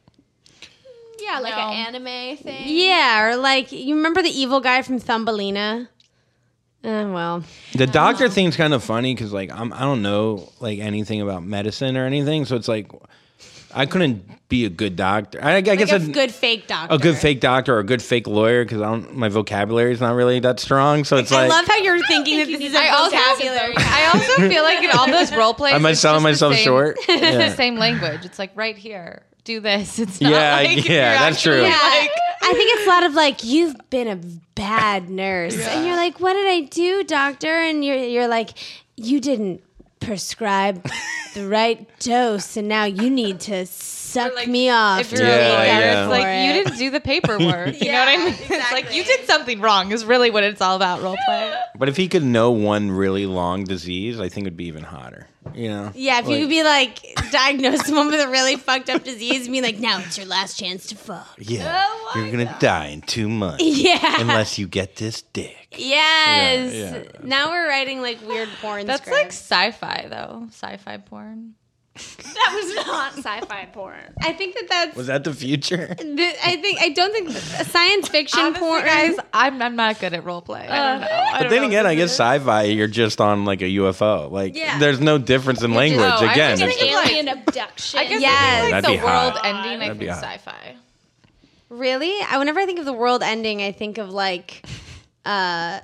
Yeah, like No. an anime thing. Yeah, or like you remember the evil guy from Thumbelina? Uh, well, The doctor thing's kind of funny because like I'm I don't know like anything about medicine or anything, so it's like I couldn't be a good doctor. I, I guess like a I'd- good fake doctor. a good fake doctor or a good fake lawyer because I don't my vocabulary is not really that strong. So it's I like love how you're thinking that this is a I also- vocabulary. I also feel like in all those role plays, Am I it's selling just the myself same- short? It's Yeah. the same language. It's like right here, do this. It's not Yeah, like yeah, you're that's true. actually, Yeah, Like, I think it's a lot of like you've been a bad nurse, and you're like, "What did I do, doctor?" And you're you're like, "You didn't prescribe the right dose, and now you need to suck like, me off. If you're Yeah, a lawyer, yeah. it's like For you it. didn't do the paperwork. You know what I mean? It's like you did something wrong. Is really what it's all about. Role play. But if he could know one really long disease, I think it'd be even hotter. You know? Yeah, if you Like- could be like diagnose someone with a really fucked up disease and be like, now it's your last chance to fuck. Yeah, you're gonna die in two months Yeah. unless you get this dick. Yes. Yeah, yeah. Now we're writing like weird porn That's like scripts. sci-fi though. Sci-fi porn. That was not sci-fi porn. I think that that's. Was that the future? th- I think I don't think science fiction Honestly, porn. guys, I'm I'm not good at role play. I don't know. I But don't then know again, what I this guess sci-fi, you're just on like a U F O. Like, Yeah. there's no difference in language. oh, I Again, would it's think just- of, Alien abduction. I guess Yes. I think, like That'd the be world hot. ending. I That'd be think hot. sci-fi. Really? I whenever I think of the world ending, I think of like, uh,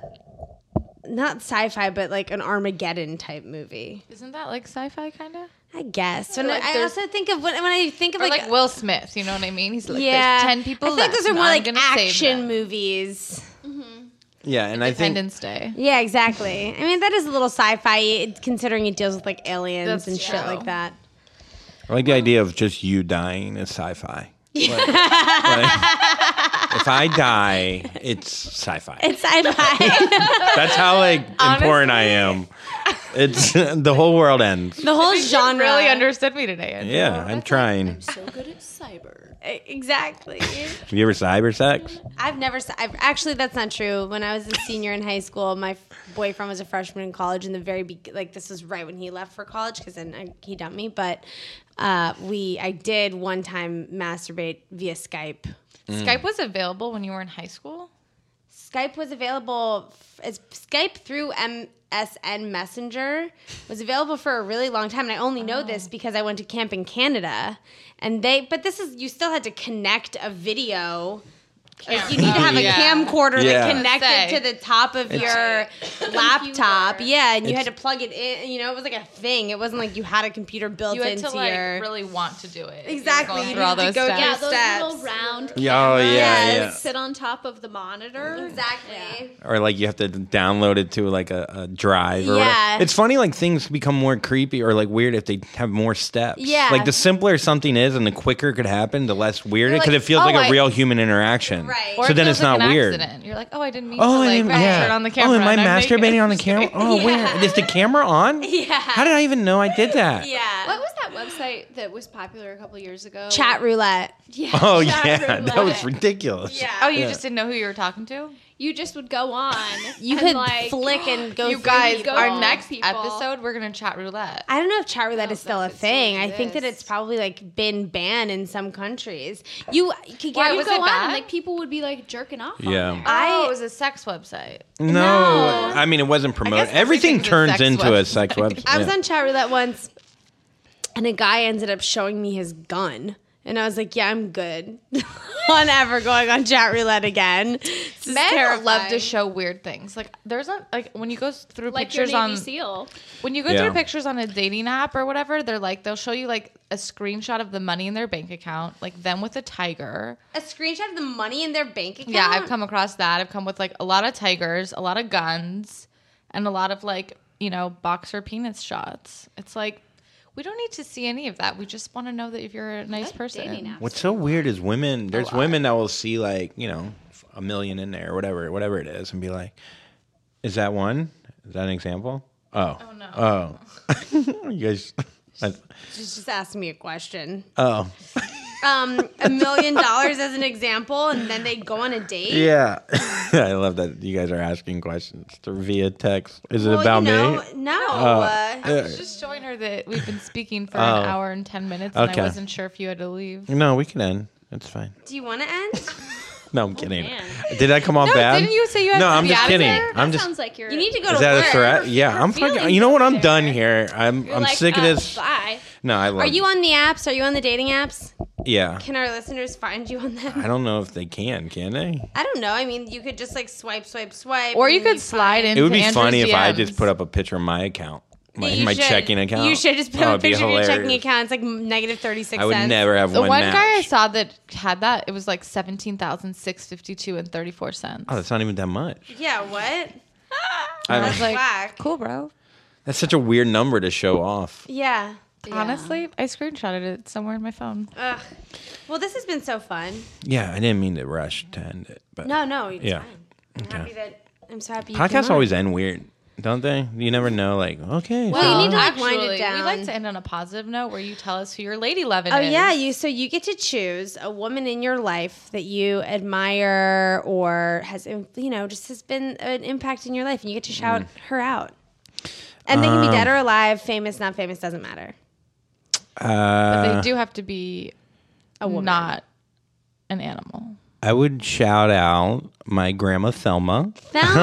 not sci-fi, but like an Armageddon type movie. Isn't that like sci-fi kind of? I guess. When Like I, I there's- also think of when, when I think of Or like, like, Will Smith, you know what I mean? He's like, yeah, there's ten people I feel like left. those are and more I'm like gonna save action them. movies. yeah, and I think Independence Day. Yeah, exactly. I mean, that is a little sci-fi, considering it deals with like aliens That's and shit true. like that. I like the idea of just you dying is sci-fi. Like, like, if I die, it's sci-fi. It's sci-fi. That's how like important I am. It's the whole world ends. The whole You genre. really understood me today. Andrew. Yeah, I'm trying. so good at cyber. Exactly. Have you ever cyber sex? I've never. s- I've actually that's not true. When I was a senior in high school, my f- boyfriend was a freshman in college. In the very be- like this was right when he left for college because then I, he dumped me. But uh, we, I did one time masturbate via Skype. Skype was available when you were in high school. Skype was available f- as Skype through M S N Messenger was available for a really long time, and I only know this because I went to camp in Canada, and they. But this is you still had to connect a video. Like you need to have a yeah. camcorder Yeah. that connected Say. to the top of your laptop. Computer. Yeah, and you had It's- to plug it in. You know, it was like a thing. It wasn't like you had a computer built You had into to like your. really want to do it. You were Exactly, going you through all needed to those go steps. Yeah, through those steps. little round Yeah, oh, cameras yeah, that yeah. sit on top of the monitor. Exactly. Or like you have to download it to like a, a drive or Yeah. whatever. It's funny like things become more creepy or like weird if they have more steps. Yeah. Like the simpler something is and the quicker it could happen, the less weird it You're because like, it feels oh, like a I- real human interaction. Right. Or So it then feels it's like not an weird. accident. You're like, oh, I didn't mean Oh, to I like didn't, yeah. turn on the camera. Oh, am I and I'm masturbating naked. on the camera? Oh, Yeah. where is the camera on? Yeah. How did I even know I did that? Yeah. What was that website that was popular a couple years ago? Chat roulette. Yeah. Oh chat yeah, that was roulette. ridiculous. Yeah. Oh, you Yeah. just didn't know who you were talking to? You just would go on. You and could like, flick and go You through guys, people. go our on next people. episode, we're gonna chat roulette. I don't know if chat roulette don't is still know a if it still thing. I think that it's exists. probably like been banned in some countries. You could Why get You was go it on bad? and like people would be like jerking off. on Yeah. there. I- oh, it was a sex website. No, No. I mean it wasn't promoted. guess Everything everything's a turns sex into a website. sex website. I was Yeah. on chat roulette once, and a guy ended up showing me his gun. And I was like, yeah, I'm good on ever going on chat roulette again. This is Men terrifying. love to show weird things. Like there's a like when you go through Like your pictures Navy on SEAL. when you go Yeah. through pictures on a dating app or whatever, they're like they'll show you like a screenshot of the money in their bank account, like them with a tiger. a screenshot of the money in their bank account. Yeah, I've come across that. I've come with like a lot of tigers, a lot of guns, and a lot of like, you know, boxer penis shots. It's like we don't need to see any of that. We just want to know that if you're a nice person. Dating apps. What's so weird is women. There's women that will see like you know a million in there or whatever, whatever it is, and be like, "Is that one? Is that an example?" Oh, oh no. Oh, you guys. I, She's just asking me a question. oh, Um, a million dollars as an example, and then they go on a date. yeah. I love that you guys are asking questions through via text. Is it Well, about you know, me? No. Oh. uh, I was just showing her that we've been speaking for Oh. an hour and ten minutes, and Okay. I wasn't sure if you had to leave. No, we can end. It's fine. do you want to end? No, I'm kidding. man. Did I come off No, bad? didn't you say you had No, to I'm be just out of kidding. there? I'm That just. sounds like you're. You need to go Is to that work. a threat? Yeah, I'm fucking. You know what? I'm done here. I'm. You're I'm like, sick of uh, this. Bye. No, I love. Are you on the apps? Are you on the dating apps? Yeah. Can our listeners find you on them? I don't know if they can. Can they? I don't know. I mean, you could just like swipe, swipe, swipe. Or and you could be slide fine. in. It would be Andrew's funny if I D Ms. just put up a picture of my account, my, You my should. checking account. You should just put Oh, up a it'd be picture of your checking hilarious. account. It's like negative thirty-six I would cents. never have The one, one match. guy I saw that had that, it was like seventeen thousand six fifty-two and thirty-four cents. Oh, that's not even that much. Yeah, what? I I was like, Whack. cool, bro. That's such a weird number to show off. Yeah. Honestly, I screenshotted it somewhere in my phone. Ugh. Well, this has been so fun. Yeah, I didn't mean to rush to end it, but No, no, it's Yeah. fine. I'm Okay. happy that I'm so happy. You came podcasts on. always end weird, don't they? You never know. Like, okay, Well, so- you need to like wind Actually, it down. we like to end on a positive note where you tell us who your lady lovin' Oh is. yeah, you so you get to choose a woman in your life that you admire or has you know just has been an impact in your life, and you get to shout her out. And they can be Um, dead or alive, famous, not famous, doesn't matter. But uh, they do have to be A woman. not an animal. I would shout out my grandma Thelma.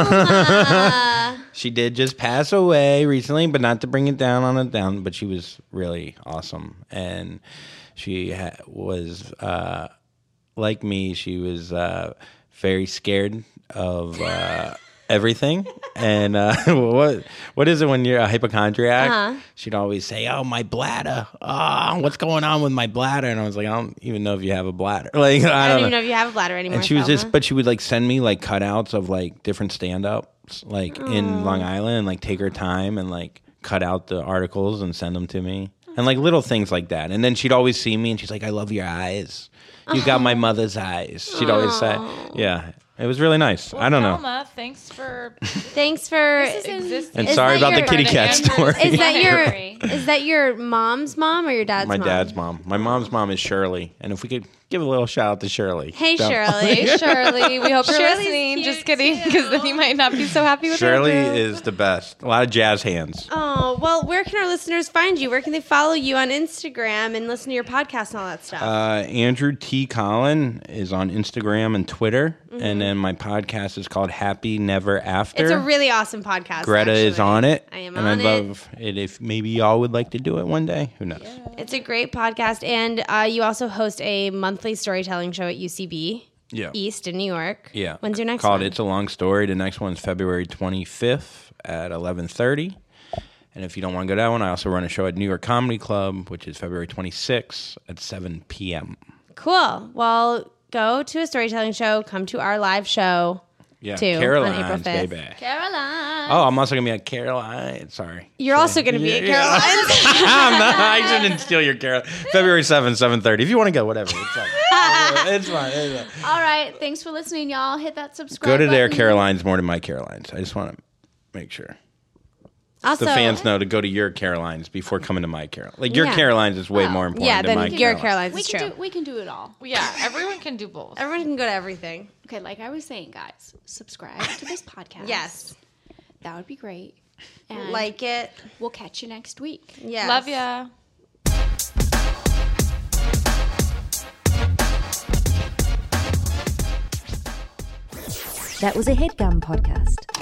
Thelma. She did just pass away recently, but not to bring it down on it down. But she was really awesome, and she ha- was uh, like me. She was uh, very scared of uh, everything. And uh, what what is it when you're a hypochondriac? Uh-huh. She'd always say, "Oh, my bladder. Oh, what's going on with my bladder?" And I was like, "I don't even know if you have a bladder." Like I, I don't don't even know if you have a bladder anymore. and she was Thelma. just, but she would like send me like cutouts of like different stand-ups like in Long Island, and like take her time and like cut out the articles and send them to me, and like little things like that. And then she'd always see me and she's like, "I love your eyes. You got my mother's eyes." She'd always say, "Yeah." It was really nice. I don't know. Thelma, thanks for Thanks for. existing. And Is sorry that about the your- kitty Part cat of Andrew's story. Is that your Memory. is that your mom's mom or your dad's My mom? dad's mom. My mom's mom is Shirley. And if we could give a little shout out to Shirley. Hey Don't- Shirley. Hey, Shirley. We hope you're Shirley's listening. cute, Just kidding, because then you might not be so happy with Shirley Andrew. is the best. A lot of jazz hands. Oh, well, where can our listeners find you? Where can they follow you on Instagram and listen to your podcast and all that stuff? Uh, Andrew T. Collin is on Instagram and Twitter, and then my podcast is called Happy Never After. it's a really awesome podcast. Greta is actually. on it, I am and on I'd it. love it if maybe y'all would like to do it one day. Who knows? It's a great podcast, and uh, you also host a monthly storytelling show at U C B Yeah, East in New York. yeah. When's your next Called one? It's a Long Story. The next one's February twenty-fifth at eleven thirty. And if you don't want to go to that one, I also run a show at New York Comedy Club, which is February twenty-sixth at seven p.m. Cool. Well, go to a storytelling show. Come to our live show. Yeah, Too, on Caroline's, April fifth. baby. Caroline. Oh, I'm also going to be at Caroline. Sorry. You're also going to be at Yeah. Caroline's. I'm not, I shouldn't steal your Caroline. February seventh, seven thirty. If you want to go, whatever. It's fine. It's fine. It's fine. All right. Thanks for listening, y'all. Hit that subscribe Go to their button. Carolines more than my Carolines. I just want to make sure. Also, The fans know to go to your Carolines before coming to my Carolines. Like, your Yeah. Carolines is way Well, more important yeah, than my then your Carolines. Caroline's We is can true. do. We can do it all. Yeah, everyone can do both. Everyone can go to everything. Okay, like I was saying, guys, subscribe to this podcast. Yes. That would be great. And Like it. we'll catch you next week. Yes. Love ya. That was a headgum podcast.